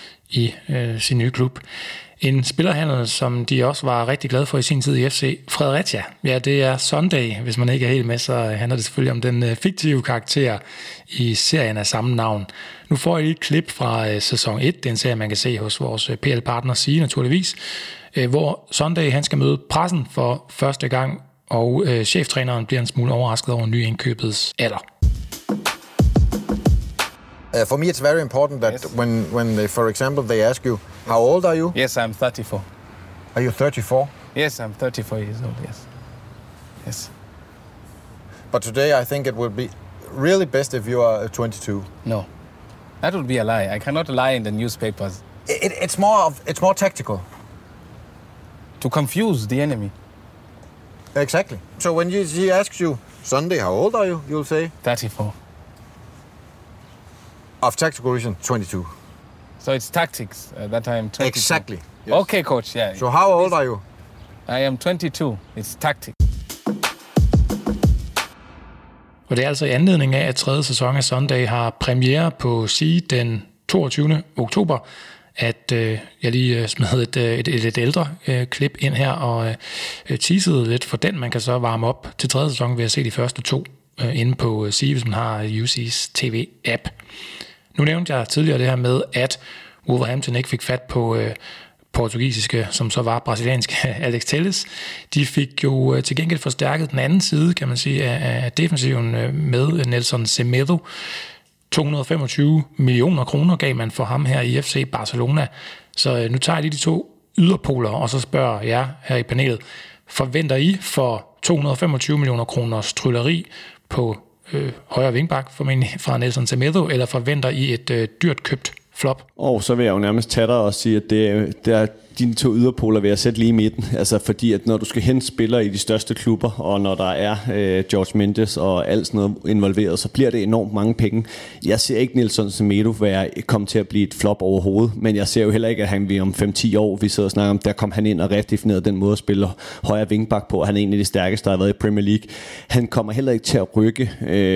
i sin nye klub. En spillerhandel, som de også var rigtig glade for i sin tid i FC Fredericia. Ja, det er Sunday, hvis man ikke er helt med, så handler det selvfølgelig om den fiktive karakter i serien af samme navn. Nu får I et klip fra sæson 1, det er en serie, man kan se hos vores PL-partner Sige naturligvis, hvor Sunday han skal møde pressen for første gang, og cheftræneren bliver en smule overrasket over nyindkøbets alder. For me, it's very important that yes. when they, for example, they ask you, how old are you? Yes, I'm 34. Are you 34? Yes, I'm 34 years old, yes. Yes. But today I think it would be really best if you are 22. No, that would be a lie. I cannot lie in the newspapers. It's more tactical. To confuse the enemy. Exactly. So when he asks you, Sunday, how old are you? You'll say? 34. Of tactical reason, 22. So it's tactics that I am 22. Exactly. Yes. Okay, coach, yeah. So how old are you? I am 22. It's tactics. Og det er altså i anledning af, at 3. sæson af Sunday har premiere på Sige den 22. oktober, at jeg lige smed et ældre klip ind her og teasede lidt for den. Man kan så varme op til 3. sæson ved at se de første 2 inde på Sige, hvis man har UC's TV-app. Nu nævnte jeg tidligere det her med, at Wolverhampton ikke fik fat på portugisiske, som så var brasilianske Alex Telles. De fik jo til gengæld forstærket den anden side, kan man sige, af defensiven med Nelson Semedo. 225 millioner kroner gav man for ham her i FC Barcelona. Så nu tager jeg lige de 2 yderpoler, og så spørger jeg her i panelet, forventer I for 225 millioner kroners trylleri på højre vingbak, formentlig fra Nelson Semedo, eller forventer I et dyrt købt flop. Og så vil jeg jo nærmest tage dig og sige, at det er dine to yderpoler vil jeg sætte lige i midten. Altså fordi, at når du skal hente spillere i de største klubber, og når der er George Mendes og alt sådan noget involveret, så bliver det enormt mange penge. Jeg ser ikke Nelson Semedo komme til at blive et flop overhovedet, men jeg ser jo heller ikke, at han om 5-10 år, vi sidder og snakker om, der kom han ind og redefinerede den måde at spille højre wingback på. Han er en af de stærkeste, der har været i Premier League. Han kommer heller ikke til at rykke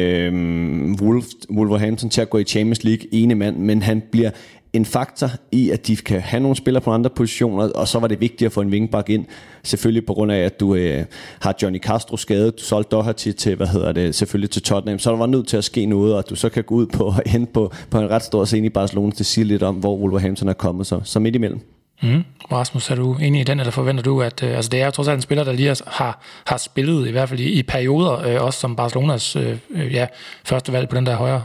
Wolverhampton til at gå i Champions League ene mand, men han bliver en faktor i, at de kan have nogle spillere på andre positioner, og så var det vigtigt at få en wingback ind. Selvfølgelig på grund af, at du har Johnny Castro skadet, du solgte Doherty til, selvfølgelig til Tottenham, så der var nødt til at ske noget, og du så kan gå ud på en ret stor scene i Barcelona til at sige lidt om, hvor Wolverhampton er kommet, så midt imellem. Rasmus, er du enig i den, eller forventer du, at det er jo trods alt en spiller, der lige har spillet, i hvert fald i perioder, også som Barcelonas første valg på den der højre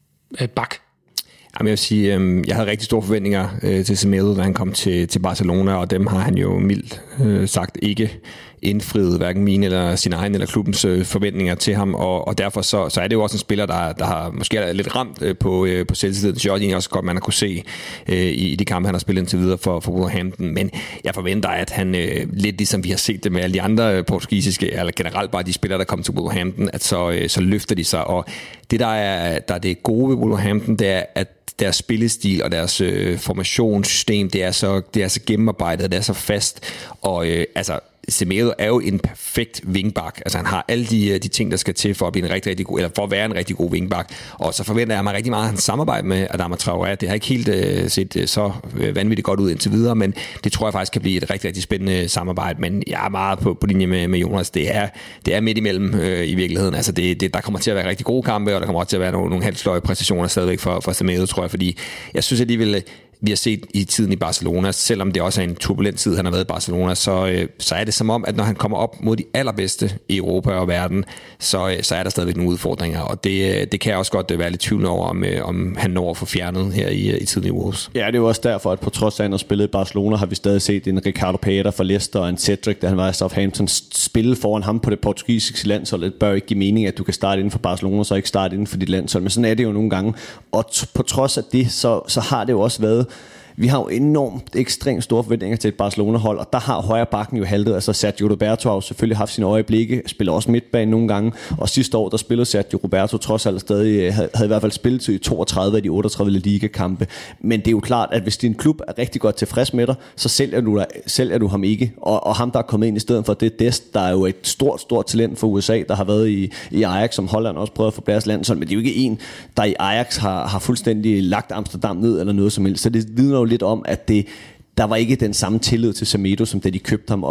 bak? Jeg vil sige, jeg havde rigtig store forventninger til Semedo, da han kom til Barcelona, og dem har han jo mildt sagt ikke indfriet, hverken mine eller sin egen eller klubbens forventninger til ham, og derfor så er det jo også en spiller, der har måske er lidt ramt på selvtilliden. Det er egentlig også godt, man har kunne se i de kampe, han har spillet indtil videre for Wolverhampton, men jeg forventer, at han lidt ligesom vi har set det med alle de andre portugisiske, eller generelt bare de spillere, der kommer til Wolverhampton, at så løfter de sig, og det der er det gode ved Wolverhampton, det er, at deres spillestil og deres formationssystem, det er så gennemarbejdet, det er så fast, og Semedo er jo en perfekt wingback. Altså han har alle de ting, der skal til for at blive en rigtig god, eller for at være en rigtig god wingback. Og så forventer jeg mig rigtig meget af hans samarbejde med Adama Traoré. Det har ikke helt set så vanvittigt godt ud indtil videre, men det tror jeg faktisk kan blive et rigtig, rigtig spændende samarbejde. Men jeg er meget på linje med Jonas. Det er midt imellem i virkeligheden. Altså der kommer til at være rigtig gode kampe, og der kommer også til at være nogle halvsløje præstationer stadigvæk for Semedo, tror jeg, fordi jeg synes alligevel, vi har set i tiden i Barcelona, selvom det også er en turbulent tid, han har været i Barcelona, så er det som om, at når han kommer op mod de allerbedste i Europa og verden, så er der stadigvæk nogle udfordringer, og det kan jeg også godt være lidt tvivl over, om han når at få fjernet her i tiden i Wolves. Ja, det er jo også derfor, at på trods af, at han har spillet i Barcelona, har vi stadig set en Ricardo Pereira fra Leicester og en Cedric, da han var i Southampton, spille foran ham på det portugisiske landshold. Det bør ikke give mening, at du kan starte inden for Barcelona, så ikke starte inden for dit landshold, men sådan er det jo nogle gange, og på trods af det, så har det jo også været. Vi har jo enormt ekstremt store forventninger til et Barcelona-hold, og der har højre bakken jo haltet. Altså Sergio Roberto har jo selvfølgelig haft sine øjeblikke, spiller også midtbane nogle gange, og sidste år der spillede Sergio Roberto trods alt stadig, havde i hvert fald spillet til 32 af de 38 ligakampe. Men det er jo klart, at hvis din klub er rigtig godt tilfreds med dig, så sælger du ham ikke. Og ham, der er kommet ind i stedet for, det er Dest, der er jo et stort talent for USA, der har været i Ajax, som Holland også prøvet at få deres landshold, men det er jo ikke en, der i Ajax har fuldstændig lagt Amsterdam ned eller noget som helst. Så det vidner jo lidt om, at der var ikke den samme tillid til Semedo, som da de købte ham,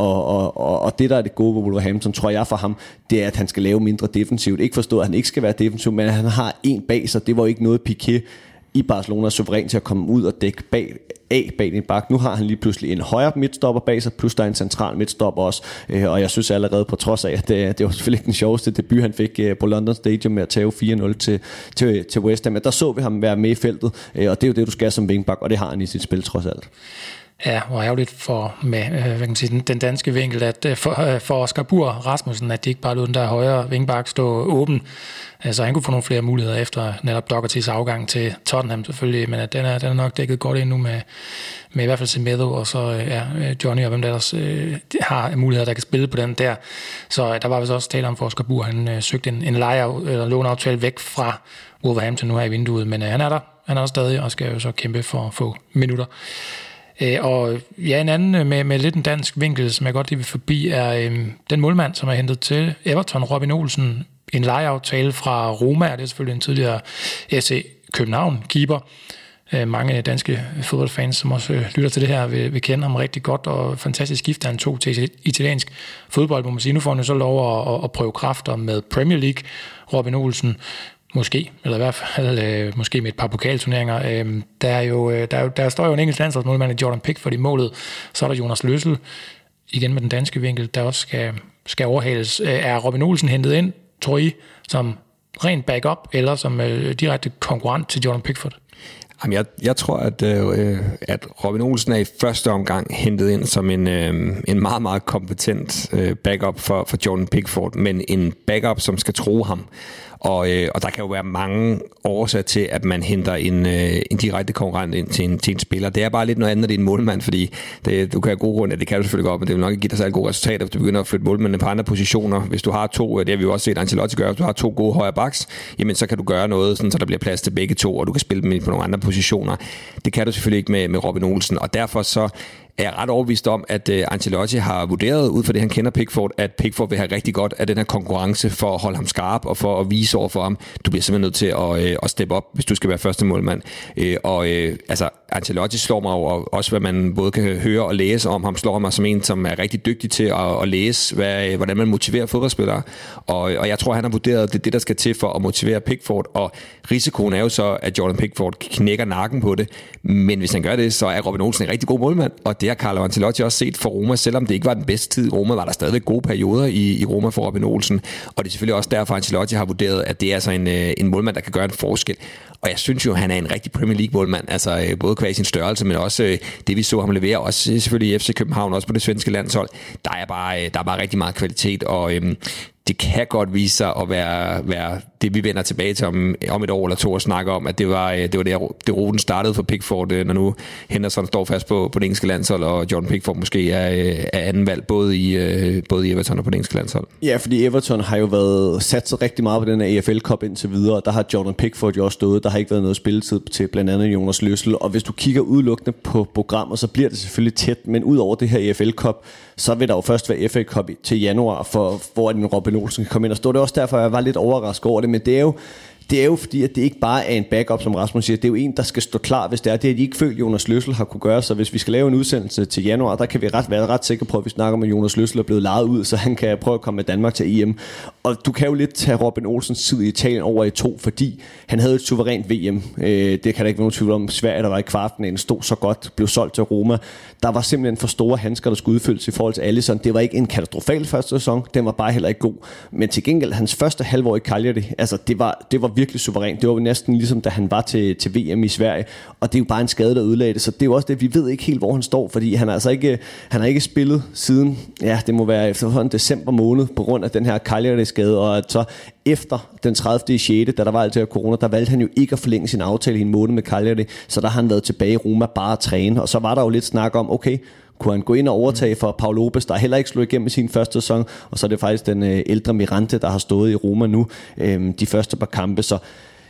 og det der er det gode ved Wolverhampton, tror jeg for ham, det er, at han skal lave mindre defensivt. Ikke forstå, at han ikke skal være defensiv, men at han har en bag sig. Det var ikke noget Piqué i Barcelona suveræn til at komme ud og dække bag din bak. Nu har han lige pludselig en højre midtstopper bag sig, plus der er en central midtstopper også, og jeg synes allerede på trods af, at det var selvfølgelig ikke den sjoveste debut, han fik på London Stadium med at tage 4-0 til West Ham, men der så vi ham være med i feltet, og det er jo det, du skal som wingback, og det har han i sit spil trods alt. Ja, og ærgerligt med den danske vinkel, at for Oscar Bur Rasmussen, at de ikke bare lod den der højre wingback stå åben. Altså han kunne få nogle flere muligheder efter netop Dohertys afgang til Tottenham selvfølgelig, men at den er nok dækket godt ind nu med i hvert fald Semedo, og så Johnny og hvem der ellers har muligheder, der kan spille på den der. Så der var vist også tale om for Oscar Bur, han søgte en låneaftale væk fra Wolverhampton nu her i vinduet, men han er der stadig og skal jo så kæmpe for at få minutter. Og ja, en anden med lidt en dansk vinkel, som jeg godt lige vil forbi, er den målmand, som er hentet til Everton, Robin Olsen, en lejeaftale fra Roma, og det er selvfølgelig en tidligere FC København-keeper. Mange danske fodboldfans, som også lytter til det her, vil kende ham rigtig godt, og fantastisk skifte han tog til italiensk fodbold, må man sige. Nu får han jo så lov at prøve kræfter med Premier League, Robin Olsen. Måske, eller i hvert fald måske med et par pokalturneringer. Der står jo en engelsk landsholdsmålmand, Jordan Pickford i målet. Så er der Jonas Løssel, igen med den danske vinkel, der også skal overhales. Er Robin Olsen hentet ind, tror I, som rent backup, eller som direkte konkurrent til Jordan Pickford? Jamen, jeg tror, at Robin Olsen er i første omgang hentet ind som en meget, meget kompetent backup for Jordan Pickford, men en backup, som skal tro ham. Og der kan jo være mange årsager til, at man henter en direkte konkurrent ind til en spiller. Det er bare lidt noget andet, når det er en målmand, fordi du kan have gode grunde, det kan du selvfølgelig godt, men det vil nok ikke give dig særlig gode resultater, hvis du begynder at flytte målmændene på andre positioner. Hvis du har to, det har vi jo også set Ancelotti gøre, hvis du har to gode højre backs, jamen så kan du gøre noget, sådan, så der bliver plads til begge to, og du kan spille dem på nogle andre positioner. Det kan du selvfølgelig ikke med Robin Olsen, og derfor så er jeg ret overbevist om, at Ancelotti har vurderet, ud fra det han kender Pickford, at Pickford vil have rigtig godt af den her konkurrence for at holde ham skarp og for at vise over for ham. Du bliver simpelthen nødt til at steppe op, hvis du skal være første målmand. Altså Ancelotti slår mig over, også hvad man både kan høre og læse om ham, slår mig som en, som er rigtig dygtig til at læse, hvordan man motiverer fodboldspillere. Og jeg tror, han har vurderet, det der skal til for at motivere Pickford, og risikoen er jo så, at Jordan Pickford knækker nakken på det, men hvis han gør det, så er Robin Olsen en rigtig god målmand, og det har Carlo Ancelotti også set for Roma, selvom det ikke var den bedste tid i Roma, var der stadigvæk gode perioder i Roma for Robin Olsen, og det er selvfølgelig også derfor, Ancelotti har vurderet, at det er altså en målmand, der kan gøre en forskel. Og jeg synes jo, han er en rigtig Premier League-målmand, altså både qua sin størrelse, men også det, vi så ham levere, også selvfølgelig i FC København, også på det svenske landshold. Der er bare rigtig meget kvalitet, og det kan godt vise sig at være det, vi vender tilbage til om et år eller to og snakker om, at det var der ruten startede for Pickford, når nu Henderson står fast på det engelske landshold, og Jordan Pickford måske er anden valg, både i Everton og på det engelske landshold. Ja, fordi Everton har jo været sat så rigtig meget på den her EFL Cup indtil videre, og der har Jordan Pickford jo også stået, der har ikke været noget spilletid til blandt andet Jonas Løssel, og hvis du kigger udelukkende på programmet, så bliver det selvfølgelig tæt, men ud over det her EFL Cup, så vil der jo først være FA Cup til januar, hvor en Robin Olsen kan komme ind og stå. Det er også derfor, jeg var lidt overrasket over det, men det er jo fordi, at det ikke bare er en backup, som Rasmus siger. Det er jo en, der skal stå klar, hvis det er. Det har de ikke følt, Jonas Løssel har kunne gøre. Så hvis vi skal lave en udsendelse til januar, der kan vi være ret sikre på, at vi snakker om, at Jonas Løssel er blevet lejet ud, så han kan prøve at komme med Danmark til EM. Og du kan jo lidt tage Robin Olsens tid i Italien over i 2, fordi han havde et suverænt VM. Det kan der ikke være nogen tvivl om. Sverige, der var i kvartfinalen, stod så godt, blev solgt til Roma. Der var simpelthen for store handsker, der skulle udfyldes i forhold til Alisson. Det var ikke en katastrofal første sæson. Den var bare heller ikke god. Men til gengæld, hans første halvår i Cagliari, altså det var virkelig suverænt. Det var næsten ligesom, da han var til VM i Sverige. Og det er jo bare en skade, der ødelagde det. Så det er jo også det, vi ved ikke helt, hvor han står. Fordi han har ikke spillet siden, ja, det må være efterhånden december måned, på grund af den her Cagliari-skade. Og at så efter den 30.6., da der var alt det her corona, der valgte han jo ikke at forlænge sin aftale i en måned med Cagliari. Så der har han været tilbage i Roma bare at træne. Og så var der jo lidt snak om, okay, kunne han gå ind og overtage for Paul Lopez, der heller ikke slog igennem i sin første sæson, og så er det faktisk den ældre Mirante, der har stået i Roma nu, de første par kampe, så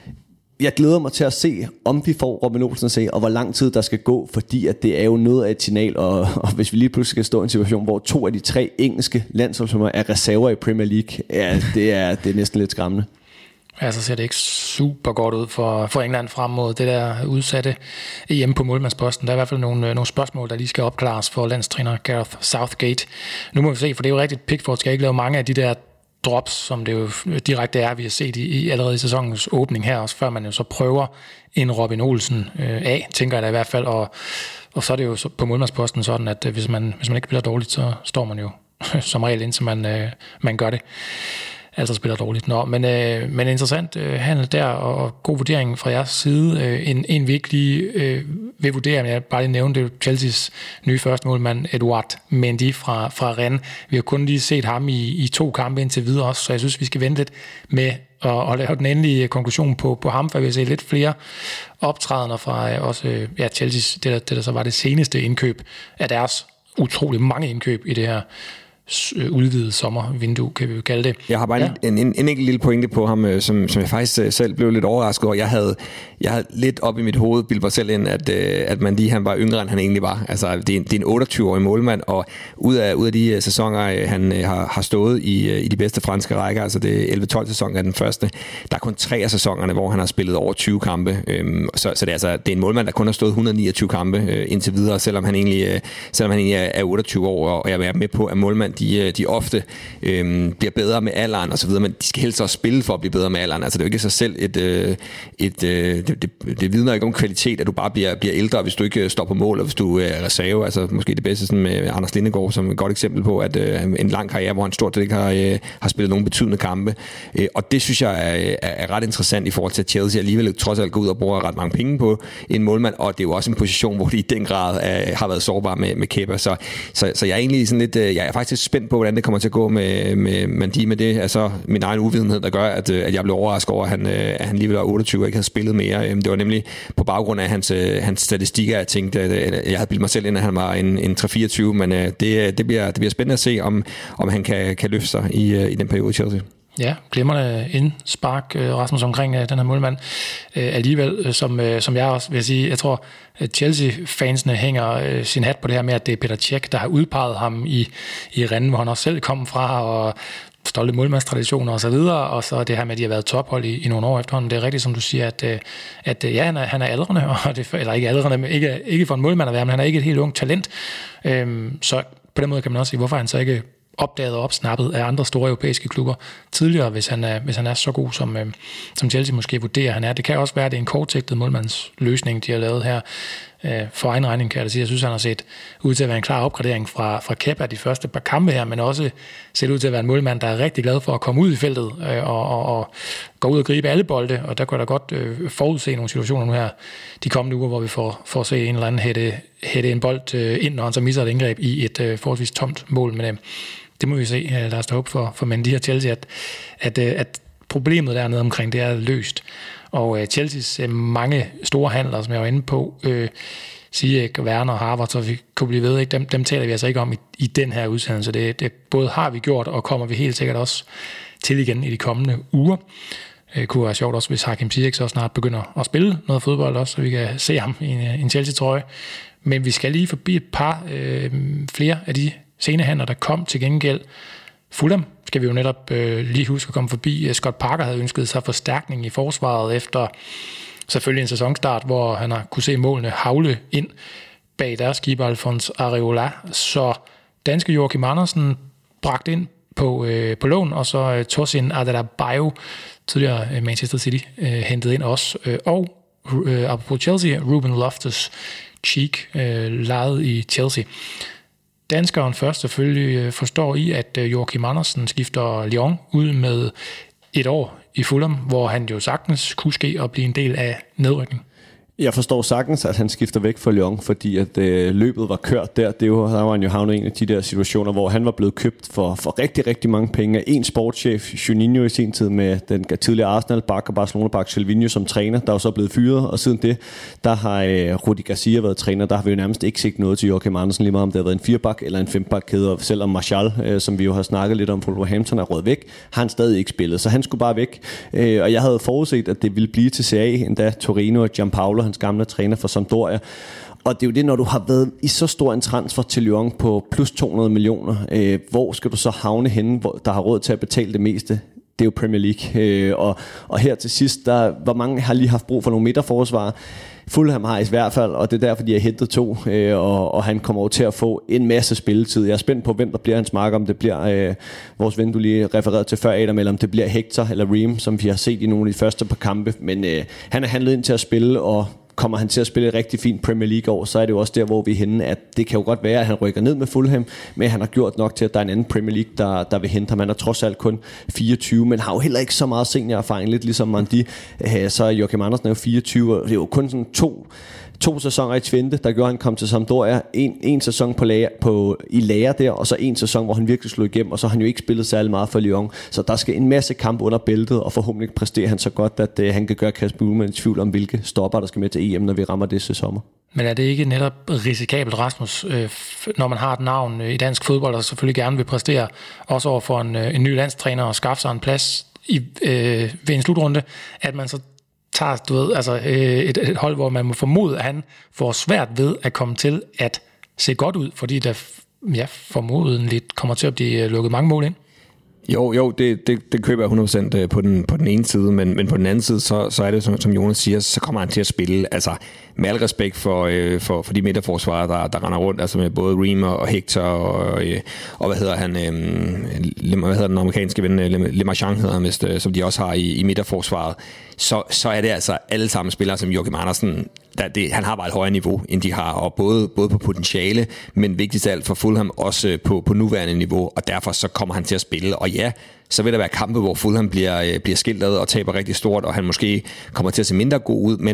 jeg glæder mig til at se, om vi får Robin Olsen at se, og hvor lang tid der skal gå, fordi at det er jo noget af et signal, og hvis vi lige pludselig skal stå i en situation, hvor 2 af de 3 engelske landsholdsspillere er reserver i Premier League, ja, det er næsten lidt skræmmende. Ja, så ser det ikke super godt ud for England frem mod det der udsatte EM på målmandsposten. Der er i hvert fald nogle spørgsmål, der lige skal opklares for landstræner Gareth Southgate. Nu må vi se, for det er jo rigtigt, Pickford skal ikke lave mange af de der drops, som det jo direkte er, vi har set allerede i sæsonens åbning her, også før man jo så prøver en Robin Olsen af, tænker jeg da i hvert fald, og så er det jo så på målmandsposten sådan, at hvis man ikke spiller dårligt, så står man jo som regel indtil man gør det. Altså spiller dårligt. Men interessant handel der, og god vurdering fra jeres side. En vigtig ved vurdering, jeg bare lige nævne, det er Chelseas nye første målmand, Edouard Mendy fra Rennes. Vi har kun lige set ham i 2 kampe indtil videre også, så jeg synes, vi skal vente lidt med at lave den endelige konklusion på ham, for vi har set lidt flere optrædener fra også Chelseas, det der så var det seneste indkøb af deres utrolig mange indkøb i det her udvidet sommervindue, kan vi jo kalde det. Jeg har bare en enkelt lille pointe på ham, som jeg faktisk selv blev lidt overrasket over. Jeg havde lidt op i mit hoved bildet mig selv ind, at Mendy, han var yngre, end han egentlig var. Altså, det er en 28-årig målmand, og ud af de sæsoner, han har stået i de bedste franske rækker, altså det 11-12 sæson er den første, der er kun 3 af sæsonerne, hvor han har spillet over 20 kampe. Så det er en målmand, der kun har stået 129 kampe indtil videre, selvom han egentlig er 28 år, og jeg er med på, at målmand de ofte bliver bedre med alderen og så videre, men de skal helst også spille for at blive bedre med alderen. Altså det er jo ikke i sig selv det vidner ikke om kvalitet, at du bare bliver ældre, hvis du ikke står på mål, og hvis du er reserve. Altså måske det bedste sådan med Anders Lindegaard som et godt eksempel på, at en lang karriere, hvor han stort set ikke har spillet nogen betydende kampe. Og det synes jeg er ret interessant i forhold til, at Chelsea alligevel trods alt går ud og bruger ret mange penge på en målmand, og det er jo også en position, hvor de i den grad har været sårbare med Kepa. Så jeg er egentlig sådan lidt, jeg er faktisk spændt på, hvordan det kommer til at gå med Mandi, med det. Altså min egen uvidenhed, der gør, at jeg blev overrasket over, at han lige var 28 og ikke havde spillet mere. Det var nemlig på baggrund af hans statistikker, jeg tænkte, at jeg havde bildet mig selv ind, at han var en 3-24, men det bliver spændende at se, om han kan løfte sig i den periode i Chelsea. Ja, glimrende indspark, Rasmus, omkring den her målmand. Alligevel, som jeg også vil sige, jeg tror, at Chelsea-fansene hænger sin hat på det her med, at det er Peter Cech, der har udpeget ham i Rennes, hvor han også selv kom fra, og stolte målmandstraditioner og så videre, og så det her med, at de har været tophold i nogle år efterhånden. Det er rigtigt, som du siger, at ja, han er aldrende, og eller ikke aldrende, men ikke for en målmand at være, men han er ikke et helt ungt talent. Så på den måde kan man også sige, hvorfor han så ikke opdaget og opsnappet af andre store europæiske klubber tidligere, hvis han er så god, som Chelsea måske vurderer, han er. Det kan også være, at det er en kortsigtet målmandsløsning, de har lavet her. For egen regning kan jeg da sige. Jeg synes, han har set ud til at være en klar opgradering fra Kepa de første par kampe her, men også set ud til at være en målmand, der er rigtig glad for at komme ud i feltet og gå ud og gribe alle bolde, og der kan der godt forudse nogle situationer nu her de kommende uger, hvor vi får se en eller anden hætte en bold ind, når han så misser et indgreb i et forholdsvis tomt mål, men det må vi se. Lad os da håbe for Mendy og Chelsea, at problemet dernede omkring det er løst. Og Chelseas mange store handler, som jeg var inde på, Ziyech, Werner, Harvard, så vi kunne blive ved, ikke? Dem taler vi altså ikke om i den her udsendelse. Det både har vi gjort, og kommer vi helt sikkert også til igen i de kommende uger. Det kunne være sjovt også, hvis Hakim Ziyech så snart begynder at spille noget fodbold også, så vi kan se ham i en Chelsea-trøje. Men vi skal lige forbi et par flere af de scenehandler, der kom til gengæld. Fulham skal vi jo netop lige huske at komme forbi. Scott Parker havde ønsket sig forstærkning i forsvaret efter selvfølgelig en sæsonstart, hvor han har kunne se målene havle ind bag deres keeper Alphonse Areola. Så danske Joachim Andersen bragt ind på lån, og så Tosin Adarabioyo, tidligere Manchester City, hentet ind også. Og apropos Chelsea, Ruben Loftus-Cheek lejet i Chelsea. Danskeren først selvfølgelig forstår i, at Joachim Andersen skifter Lyon ud med et år i Fulham, hvor han jo sagtens kunne ske at blive en del af nedrykning. Jeg forstår sagtens, at han skifter væk fra Lyon, fordi at løbet var kørt der. Der var han jo havnet i en af de der situationer, hvor han var blevet købt for rigtig, rigtig mange penge af en sportschef, Juninho i sin tid, med den tidligere Arsenal-bak og Barcelona-bak Silvinho som træner, der er jo så blevet fyret, og siden det, der har Rudi Garcia været træner. Der har vi jo nærmest ikke set noget til Joachim Andersen, lige meget om det har været en 4-bak eller en 5-bak-kæde, og selvom Martial, som vi jo har snakket lidt om på Wolverhampton, er råd væk, har han stadig ikke spillet, så han skulle bare væk. Og jeg havde forudset, at det ville blive til CA, endda Torino og Gianpaolo, hans gamle træner for Sampdoria. Og det er jo det, når du har været i så stor en transfer til Lyon på plus 200 millioner, hvor skal du så havne henne, der har råd til at betale det meste? Det er jo Premier League. Og her til sidst, hvor mange har lige haft brug for nogle midterforsvar? Fulham har i hvert fald, og det er derfor, de har hentet 2, og han kommer over til at få en masse spilletid. Jeg er spændt på, hvem der bliver hans marker, om det bliver vores ven, du lige refererede til før, Adam, eller om det bliver Hector eller Ream, som vi har set i nogle af de første par kampe. Men han er handlet ind til at spille, og kommer han til at spille et rigtig fint Premier League år, så er det jo også der, hvor vi er henne, at det kan jo godt være, at han rykker ned med Fulham, men han har gjort nok til, at der er en anden Premier League, der vil hente ham. Han er trods alt kun 24, men har jo heller ikke så meget seniorerfaring, lidt ligesom Mandi. Så Joachim Andersen er jo 24, og det er jo kun sådan to sæsoner i Twente, der gjorde, han kom til Sampdoria. En sæson i lære der, og så en sæson, hvor han virkelig slog igennem, og så har han jo ikke spillet særlig meget for Lyon. Så der skal en masse kamp under bæltet, og forhåbentlig præsterer han så godt, at han kan gøre Kasper Ullmann i tvivl om, hvilke stopper, der skal med til EM, når vi rammer det sommer. Men er det ikke netop risikabelt, Rasmus, når man har et navn i dansk fodbold, og selvfølgelig gerne vil præstere, også over for en ny landstræner og skaffe sig en plads ved en slutrunde, at man så tager, du ved, altså et hold, hvor man må formode, at han får svært ved at komme til at se godt ud, fordi der formodentligt kommer til at blive lukket mange mål ind. Jo, det køber jeg 100% på den ene side, men på den anden side, så er det, som Jonas siger, så kommer han til at spille, altså med al respekt for de midterforsvarere, der render rundt, altså med både Ream og Hector og hvad hedder han, hvad hedder den amerikanske ven, Le Marchand hedder han vist, som de også har i midterforsvaret, så er det altså alle sammen spillere som Joachim Andersen. Han har bare et højere niveau, end de har, og både på potentiale, men vigtigst af alt for Fulham også på nuværende niveau, og derfor så kommer han til at spille. Og ja, så vil der være kampe, hvor Fulham bliver skilt ad og taber rigtig stort, og han måske kommer til at se mindre god ud, men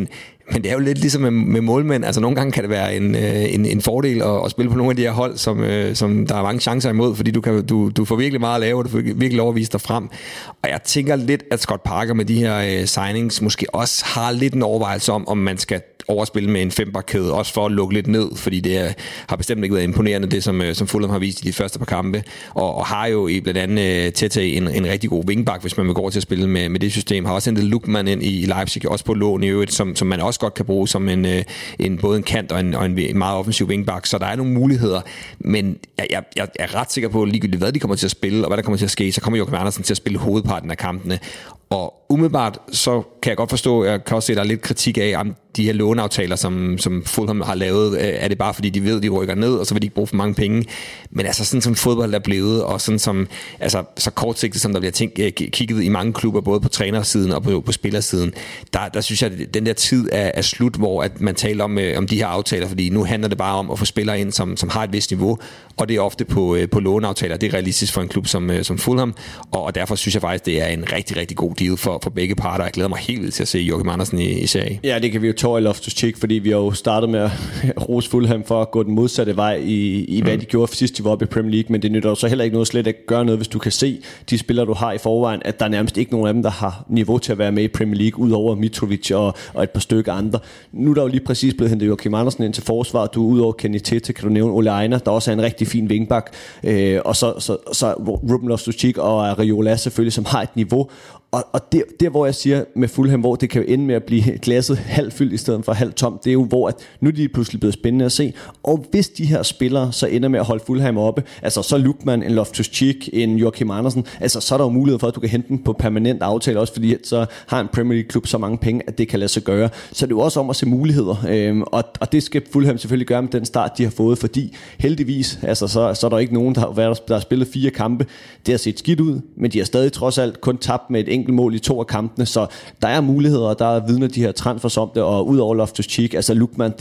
Men det er jo lidt ligesom med målmænd. Altså nogle gange kan det være en fordel at spille på nogle af de her hold, som der er mange chancer imod, fordi du får virkelig meget at lave, og du får virkelig lov at vise dig frem. Og jeg tænker lidt, at Scott Parker med de her signings måske også har lidt en overvejelse om man skal overspille med en fembakkæde, også for at lukke lidt ned, fordi det har bestemt ikke været imponerende, det som Fulham har vist i de første par kampe, og har jo i blandt andet Tete en rigtig god wingback, hvis man vil gå over til at spille med det system. Har også hentet Lukman ind i Leipzig, også på lån i øvrigt, som man også godt kan bruge som både en kant og en meget offensiv wingback, så der er nogle muligheder, men jeg er ret sikker på, ligegyldigt hvad de kommer til at spille, og hvad der kommer til at ske, så kommer Joachim Andersen til at spille hovedparten af kampene. Og umiddelbart, så kan jeg godt forstå, jeg kan også se, at der er lidt kritik af, om de her låneaftaler, som Fulham har lavet, er det bare fordi, de ved, de rykker ned, og så vil de ikke bruge for mange penge. Men altså sådan som fodbold er blevet, og sådan som, altså så kortsigtet, som der bliver kigget i mange klubber, både på trænersiden og på spillersiden, der synes jeg, at den der tid er slut, hvor at man taler om de her aftaler, fordi nu handler det bare om at få spillere ind, som har et vist niveau, og det er ofte på låneaftaler. Det er realistisk for en klub som Fulham, og derfor synes jeg faktisk, det er en rigtig, rigtig god deal for begge parter. Jeg glæder mig helt vildt til at se Joachim Andersen i serie. Ja, det kan vi jo tåre i Loftus-Cheek, fordi vi har jo startet med at rose Fulham for at gå den modsatte vej i hvad de gjorde sidst, de var oppe i Premier League, men det nytter jo så heller ikke noget slet at gøre noget, hvis du kan se de spillere, du har i forvejen, at der er nærmest ikke nogen af dem, der har niveau til at være med i Premier League, udover Mitrovic og et par stykker andre. Nu er der jo lige præcis blevet hentet Joachim Andersen ind til forsvaret. Du udover Kenny Tete, kan du nævne Ole Ejner, der også er en rigtig fin wingback, og så Ruben Loftus-Cheek og Areola selvfølgelig, som har et niveau. Og der, hvor jeg siger med Fulham, hvor det kan jo ende med at blive glasset halvfyldt i stedet for halvtomt, det er jo, hvor at nu er de pludselig blevet spændende at se. Og hvis de her spillere så ender med at holde Fulham oppe, altså så Lukman, en Loftus-Cheek, en Joachim Andersen, altså så er der jo mulighed for, at du kan hente dem på permanent aftale, også fordi så har en Premier League-klub så mange penge, at det kan lade sig gøre. Så det er jo også om at se muligheder, og det skal Fulham selvfølgelig gøre med den start, de har fået, fordi heldigvis, altså så er der ikke nogen, der har spillet 4 kampe. Det har set skidt ud, men de har stadig trods alt kun tabt med et enkelt mål i 2 af kampene, så der er muligheder, og der vidner de her transfers om det, og udover Loftus-Cheek, altså Lukman,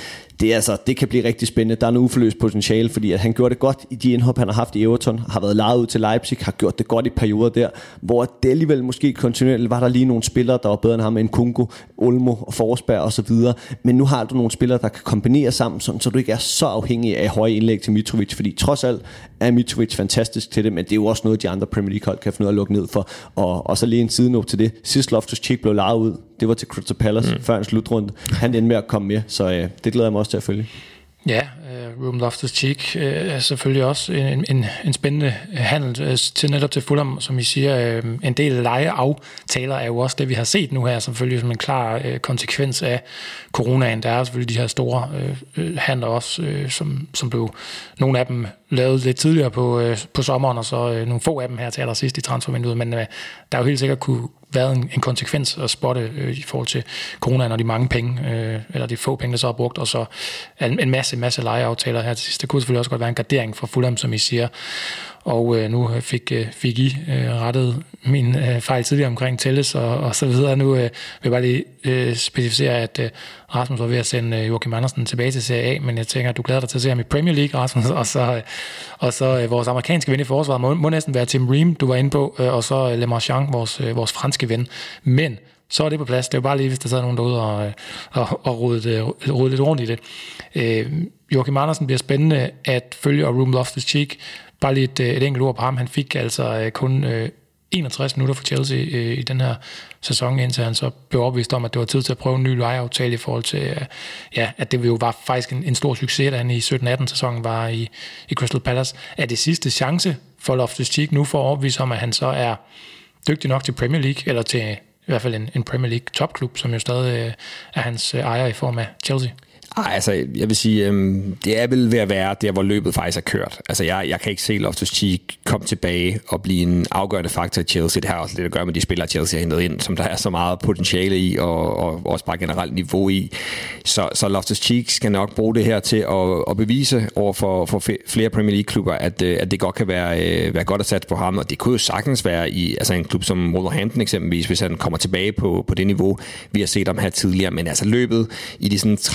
det kan blive rigtig spændende. Der er noget uforløst potentiale, fordi at han gjorde det godt i de indhop, han har haft i Everton, har været lejet ud til Leipzig, har gjort det godt i perioder der, hvor det alligevel måske kontinuerligt var der lige nogle spillere, der var bedre end ham, en Kungo, Olmo og Forsberg og så videre. Men nu har du nogle spillere, der kan kombinere sammen, sådan, så du ikke er så afhængig af høje indlæg til Mitrovic, fordi trods alt er Mitrovic fantastisk til det, men det er jo også noget, de andre Premier League hold kan finde ud af at lukke ned for. Og så lige en sidenote til det. Sidst Loftus-Cheek blev lejet ud, det var til Crystal Palace før en slutrunde. Han endte med at komme med, så det glæder jeg mig også til at følge. Ja, Ruben Loftus-Cheek er selvfølgelig også en spændende handel til netop til Fulham, som I siger. En del lejeaftaler er jo også det, vi har set nu her, selvfølgelig som en klar konsekvens af coronaen. Der er selvfølgelig de her store handler også, som blev nogle af dem lavet lidt tidligere på sommeren, og så nogle få af dem her til allersidst i transfervinduet, men der er jo helt sikkert kunne været en konsekvens at spotte i forhold til coronaen og de mange penge, eller de få penge, der så er brugt, og så en masse lejeaftaler her til sidst. Det kunne selvfølgelig også godt være en gardering for Fulham, som I siger. Og nu fik I rettet min fejl tidligere omkring Telles og så videre. Nu vil jeg bare lige specificere, at Rasmus var ved at sende Joachim Andersen tilbage til Serie A, men jeg tænker, at du glæder dig til at se ham i Premier League, Rasmus, og så vores amerikanske ven i forsvaret må næsten være Tim Ream, du var inde på, og så Le Marchand, vores franske ven. Men så er det på plads. Det er jo bare lige, hvis der sad nogen derude og rodede lidt rundt i det. Joachim Andersen bliver spændende at følge, og Ruben Loftus-Cheek, bare lige et enkelt ord på ham. Han fik altså kun 61 minutter for Chelsea i den her sæson, indtil han så blev overbevist om, at det var tid til at prøve en ny lejeaftale i forhold til, at det jo var faktisk en stor succes, da han i 17-18 sæsonen var i Crystal Palace. Er det sidste chance for Loftus-Cheek nu for at overbevise om, at han så er dygtig nok til Premier League, eller til i hvert fald en Premier League topklub, som jo stadig er hans ejer i form af Chelsea? Altså, jeg vil sige, det er vel ved at være der, hvor løbet faktisk er kørt. Altså, jeg kan ikke se Loftus-Cheek komme tilbage og blive en afgørende faktor i Chelsea. Det har også lidt at gøre med de spillere, Chelsea har hentet ind, som der er så meget potentiale i, og også bare generelt niveau i. Så Loftus-Cheek skal nok bruge det her til at bevise over for flere Premier League-klubber, at det godt kan være godt at satse på ham. Og det kunne jo sagtens være i en klub som Wolverhampton eksempelvis, hvis han kommer tilbage på det niveau, vi har set ham her tidligere. Men altså løbet i de sådan traditionelle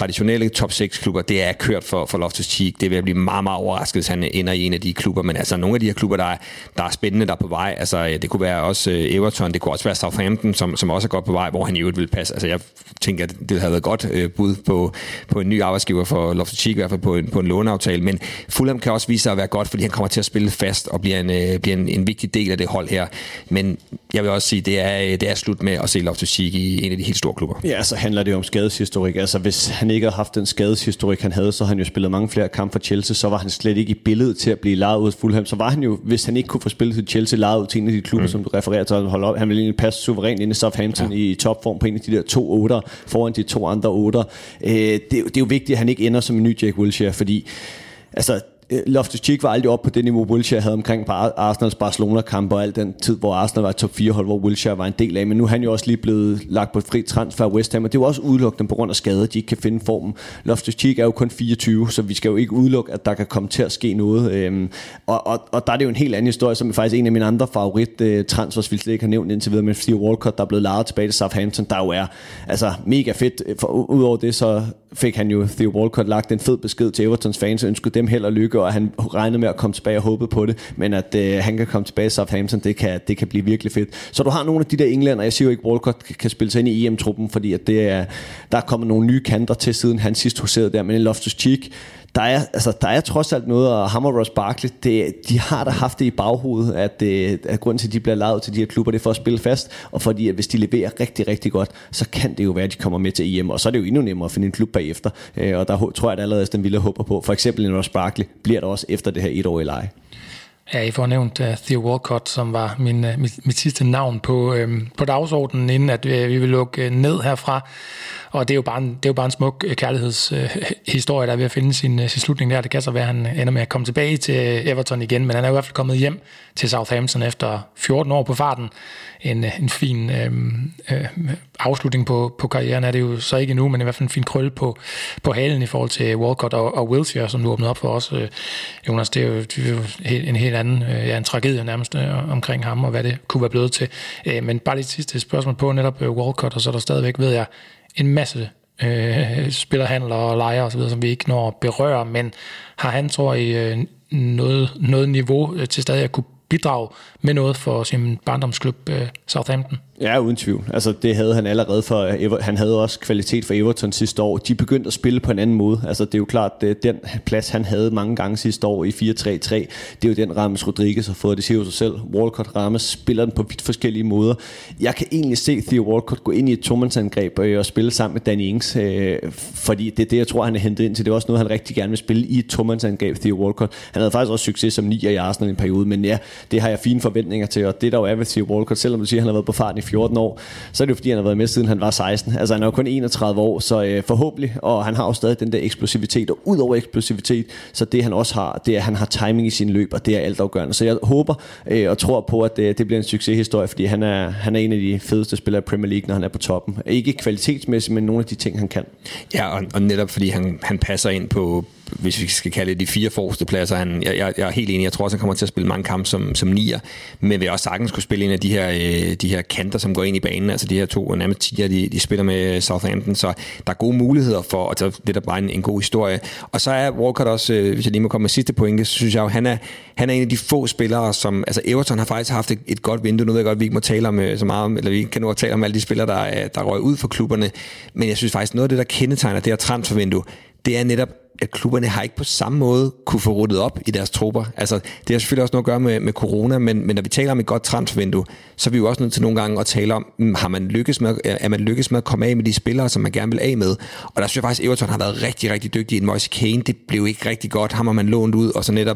alle top 6 klubber, det er kørt for Loftus-Cheek. Det vil blive meget, meget overrasket, hvis han ender i en af de klubber. Men altså nogle af de her klubber, der er spændende, der er på vej. Altså det kunne være også Everton, det kunne også være Southampton, som også er godt på vej, hvor han i øvrigt vil passe. Altså jeg tænker, at det havde været godt bud på en ny arbejdsgiver for Loftus-Cheek, i hvert fald på en låneaftale. Men Fulham kan også vise sig at være godt, fordi han kommer til at spille fast og bliver en vigtig del af det hold her. Men jeg vil også sige, det er slut med at se Loftus-Cheek i en af de helt store klubber. Ja, så handler det jo om skadeshistorik. Altså hvis han ikke havde haft den skadeshistorik, han havde, så havde han jo spillet mange flere kampe for Chelsea, så var han slet ikke i billedet til at blive lejet ud af Fulham. Så var han jo, hvis han ikke kunne få spillet til Chelsea, lejet ud til en af de klubber, som du refererer til at holde op. Han ville egentlig passe suverænt ind i Southampton i topform på en af de der 2 8'er foran de 2 andre 8'er. Det er jo vigtigt, at han ikke ender som en ny Jack Wilshere, fordi altså Loftus-Cheek var aldrig op på det niveau, Wilshere havde omkring på Arsenals Barcelona-kampe og al den tid, hvor Arsenal var et top 4-hold, hvor Wilshere var en del af. Men nu er han jo også lige blevet lagt på et fri transfer af West Ham, og det er jo også udelukkende på grund af skade, de ikke kan finde formen. Loftus-Cheek er jo kun 24, så vi skal jo ikke udelukke, at der kan komme til at ske noget. Og der er det jo en helt anden historie, som er faktisk en af mine andre favorit-transfers, vi slet ikke har nævnt indtil videre, med Theo Walcott, der er blevet lejet tilbage til Southampton, der jo er altså mega fedt. Udover det, så fik han jo Theo Walcott lagt en fed besked til Evertons fans, og ønskede dem held og lykke, og han regnede med at komme tilbage og håbede på det, men at han kan komme tilbage i Southampton, det kan blive virkelig fedt. Så du har nogle af de der englænder, jeg siger jo ikke, Walcott kan spille sig ind i EM-truppen, fordi at der er kommet nogle nye kanter til, siden han sidst huserede der, men i Loftus-Cheek, der er trods alt noget, og ham og Ross Barkley, de har da haft det i baghovedet, at grunden til, at de bliver lavet til de her klubber, det er for at spille fast, og fordi at hvis de leverer rigtig, rigtig godt, så kan det jo være, at de kommer med til EM, og så er det jo endnu nemmere at finde en klub bagefter, og der tror jeg, at allerede den ville håber på. For eksempel en Ross Barkley bliver der også efter det her 1-årige leje. Ja, I får nævnt Theo Walcott, som var mit sidste navn på dagsordenen, inden at vi vil lukke ned herfra. Og det er jo bare en smuk kærlighedshistorie, der er ved at finde sin slutning der. Det kan så være, at han ender med at komme tilbage til Everton igen, men han er i hvert fald kommet hjem til Southampton efter 14 år på farten. En fin afslutning på karrieren er det jo så ikke endnu, men i hvert fald en fin krølle på halen i forhold til Walcott og Wilshere, som du åbnede op for os, Jonas. Det er jo en helt anden, en tragedie nærmest omkring ham, og hvad det kunne være blevet til. Men bare lige sidste spørgsmål på netop Walcott, og så er der stadigvæk, ved jeg, en masse spillerhandler og lejer og så videre, som vi ikke når at berøre, men har han, tror I, noget niveau til stadig at kunne bidrage med noget for sin barndomsklub Southampton? Ja, uden tvivl. Altså, det havde han allerede for. Han havde også kvalitet for Everton sidste år. De begyndte at spille på en anden måde. Altså, det er jo klart, den plads, han havde mange gange sidste år i 4-3-3, det er jo den, Rames Rodriguez har fået. Det siger jo sig selv. Walcott, Rames spiller den på vidt forskellige måder. Jeg kan egentlig se Theo Walcott gå ind i et tomandsangreb og spille sammen med Danny Ings, fordi det er det, jeg tror, han er hentet ind til. Det er også noget, han rigtig gerne vil spille i et tomandsangreb, Theo Walcott. Han havde faktisk også succes som 9'er i Arsenal i en periode, men ja, det har jeg fine forventninger til, og det der jo er ved Theo Walcott, selvom du siger, at han har været på farten i 14 år, så er det jo fordi, han har været med siden han var 16. Altså han er jo kun 31 år, så forhåbentlig, og han har jo stadig den der eksplosivitet, og ud over eksplosivitet, så det han også har, det er, at han har timing i sin løb, og det er altafgørende. Så jeg håber og tror på, at det bliver en succeshistorie, fordi han er en af de fedeste spillere i Premier League, når han er på toppen. Ikke kvalitetsmæssigt, men nogle af de ting, han kan. Ja, og netop fordi han passer ind på, hvis vi skal kalde det de 4 forreste pladser. Jeg er helt enig. Jeg tror også, han kommer til at spille mange kampe som 9'er, men vil også sagtens kunne spille en af de her kanter, som går ind i banen. Altså de her 2 nærmest 10'er, de spiller med Southampton, så der er gode muligheder for, og det er bare en god historie. Og så er Walcott også, hvis jeg lige må komme med sidste pointe, så synes jeg jo, han er en af de få spillere, som, altså Everton har faktisk haft et godt vindue. Nu ved jeg godt, vi ikke må tale om så meget om, eller vi kan nu tale om alle de spillere, der røg ud for klubberne, men jeg synes faktisk, noget af det, der kendetegner det her transfervindue, det er netop, at klubberne har ikke på samme måde kunne få ryddet op i deres trupper. Altså, det har selvfølgelig også noget at gøre med corona, men når vi taler om et godt transfervindue, så er vi jo også nødt til nogle gange at tale om, er man lykkes med at komme af med de spillere, som man gerne vil af med. Og der synes jeg faktisk, at Everton har været rigtig, rigtig dygtig. Moise Kean, det blev ikke rigtig godt. Ham har man lånt ud, og så netop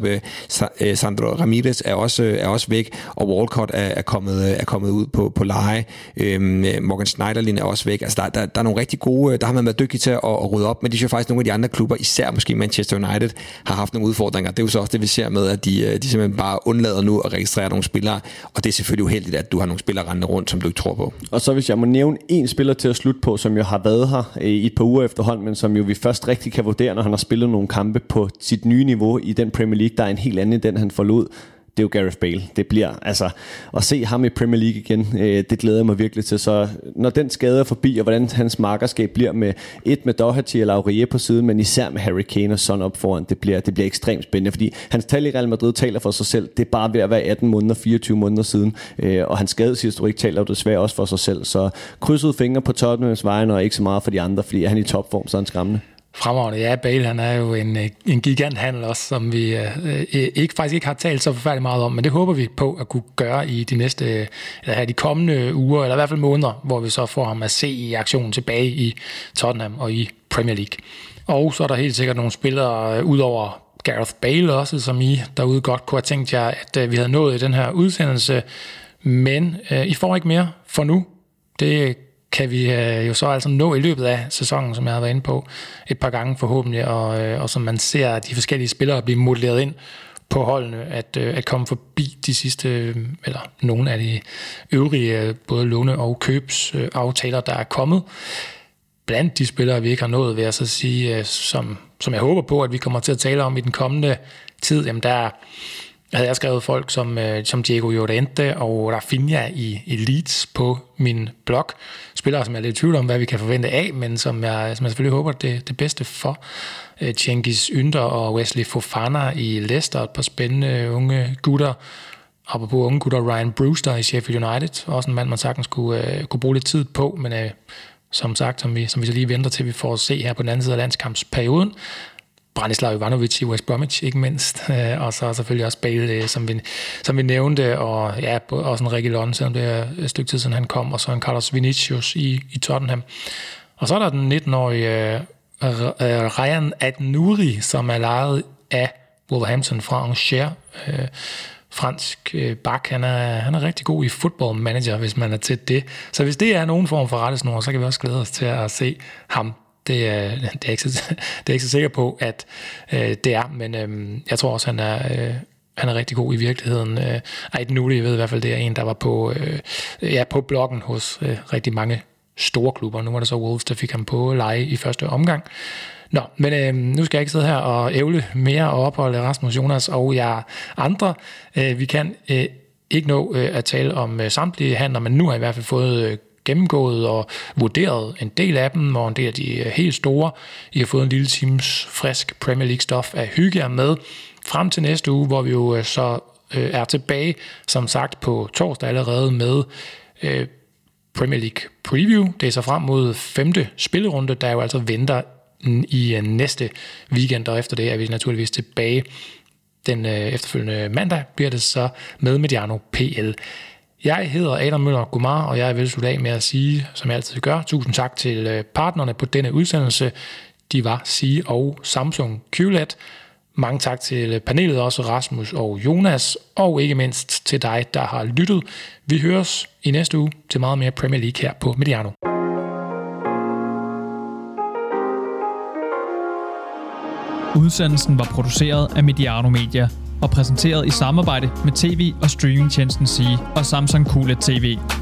Sandro Ramirez er også væk, og Walcott er kommet ud på leje. Morgan Schneiderlin er også væk. Altså, der er nogle rigtig gode, der har man været dygtig til at rydde op, men det synes jeg faktisk, nogle af de andre klubber, især måske Manchester United, har haft nogle udfordringer. Det er jo så også det, vi ser med, at de simpelthen bare undlader nu at registrere nogle spillere, og det er selvfølgelig uheldigt, at du har nogle spillere rendende rundt, som du ikke tror på. Og så hvis jeg må nævne en spiller til at slutte på, som jo har været her i et par uger efterhånden, men som jo vi først rigtig kan vurdere, når han har spillet nogle kampe på sit nye niveau i den Premier League, der er en helt anden end den, han forlod. det er jo Gareth Bale. Det bliver, altså, at se ham i Premier League igen, det glæder jeg mig virkelig til. Så når den skade er forbi, og hvordan hans markerskab bliver med Doherty og Laurier på siden, men især med Harry Kane og Son op foran, det bliver ekstremt spændende, fordi hans tal i Real Madrid taler for sig selv. Det er bare ved at være 18 måneder, 24 måneder siden, og hans skadeshistorik taler jo desværre også for sig selv. Så krydsede fingre på Tottenhams vegne, og ikke så meget for de andre, fordi han er i topform, så er han skræmmende. Fremragende. Ja, Bale, han er jo en giganthandel også, som vi faktisk ikke har talt så forfærdeligt meget om, men det håber vi på at kunne gøre i de kommende uger, eller i hvert fald måneder, hvor vi så får ham at se i aktionen tilbage i Tottenham og i Premier League. Og så er der helt sikkert nogle spillere udover Gareth Bale også, som I derude godt kunne have tænkt jer, at vi havde nået i den her udsendelse, men I får ikke mere for nu. Det kan vi jo så altså nå i løbet af sæsonen, som jeg har været inde på et par gange forhåbentlig, og som man ser de forskellige spillere blive modelleret ind på holdene, at komme forbi de sidste, eller nogle af de øvrige, både låne- og købsaftaler, der er kommet. Blandt de spillere, vi ikke har nået, vil jeg så sige, som jeg håber på, at vi kommer til at tale om i den kommende tid, jamen der havde jeg skrevet folk som Diego Llorente og Rafinha i Leeds på min blog. Spillere, som jeg er lidt i tvivl om, hvad vi kan forvente af, men som jeg selvfølgelig håber det bedste for. Cengiz Ünder og Wesley Fofana i Leicester, et par spændende unge gutter. Apropos unge gutter, Ryan Brewster i Sheffield United, også en mand, man sagtens kunne bruge lidt tid på, men som sagt, som vi så lige venter til, vi får at se her på den anden side af landskampsperioden. Branislav Ivanovic i West Bromwich, ikke mindst. Og så selvfølgelig også Bale, som vi nævnte, og ja, også en Ricky Lund, selvom det er et stykke tid siden han kom, og så en Carlos Vinicius i Tottenham. Og så er der den 19-årige Ryan Aït-Nouri, som er lejet af Wolverhampton fra Angers. Fransk bak, han er rigtig god i Football Manager, hvis man er til det. Så hvis det er nogen form for rettesnor, så kan vi også glæde os til at se ham. Det er jeg ikke så sikker på, at det er, men jeg tror også, han er rigtig god i virkeligheden. Aït-Nouri, jeg ved i hvert fald, det er en, der var på bloggen hos rigtig mange store klubber. Nu var det så Wolves, der fik ham på leje i første omgang. Nå, men nu skal jeg ikke sidde her og ævle mere og opholde Rasmus, Jonas og jer andre. Vi kan ikke nå at tale om samtlige handler, men nu har jeg i hvert fald fået gennemgået og vurderet en del af dem, og en del af de helt store. I har fået en lille times frisk Premier League-stof af hygge jer med frem til næste uge, hvor vi jo så er tilbage, som sagt, på torsdag allerede med Premier League Preview. Det er så frem mod 5. spillerunde, der jo altså venter i næste weekend, og efter det er vi naturligvis tilbage den efterfølgende mandag, bliver det så med Mediano PL. Jeg hedder Adam Møller Gumar, og jeg vil slutte af med at sige, som jeg altid gør, tusind tak til partnerne på denne udsendelse. De var Sige og Samsung QLED. Mange tak til panelet også, Rasmus og Jonas, og ikke mindst til dig, der har lyttet. Vi høres i næste uge til meget mere Premier League her på Mediano. Udsendelsen var produceret af Mediano Media og præsenteret i samarbejde med tv- og streamingtjenesten Sige og Samsung QLED TV.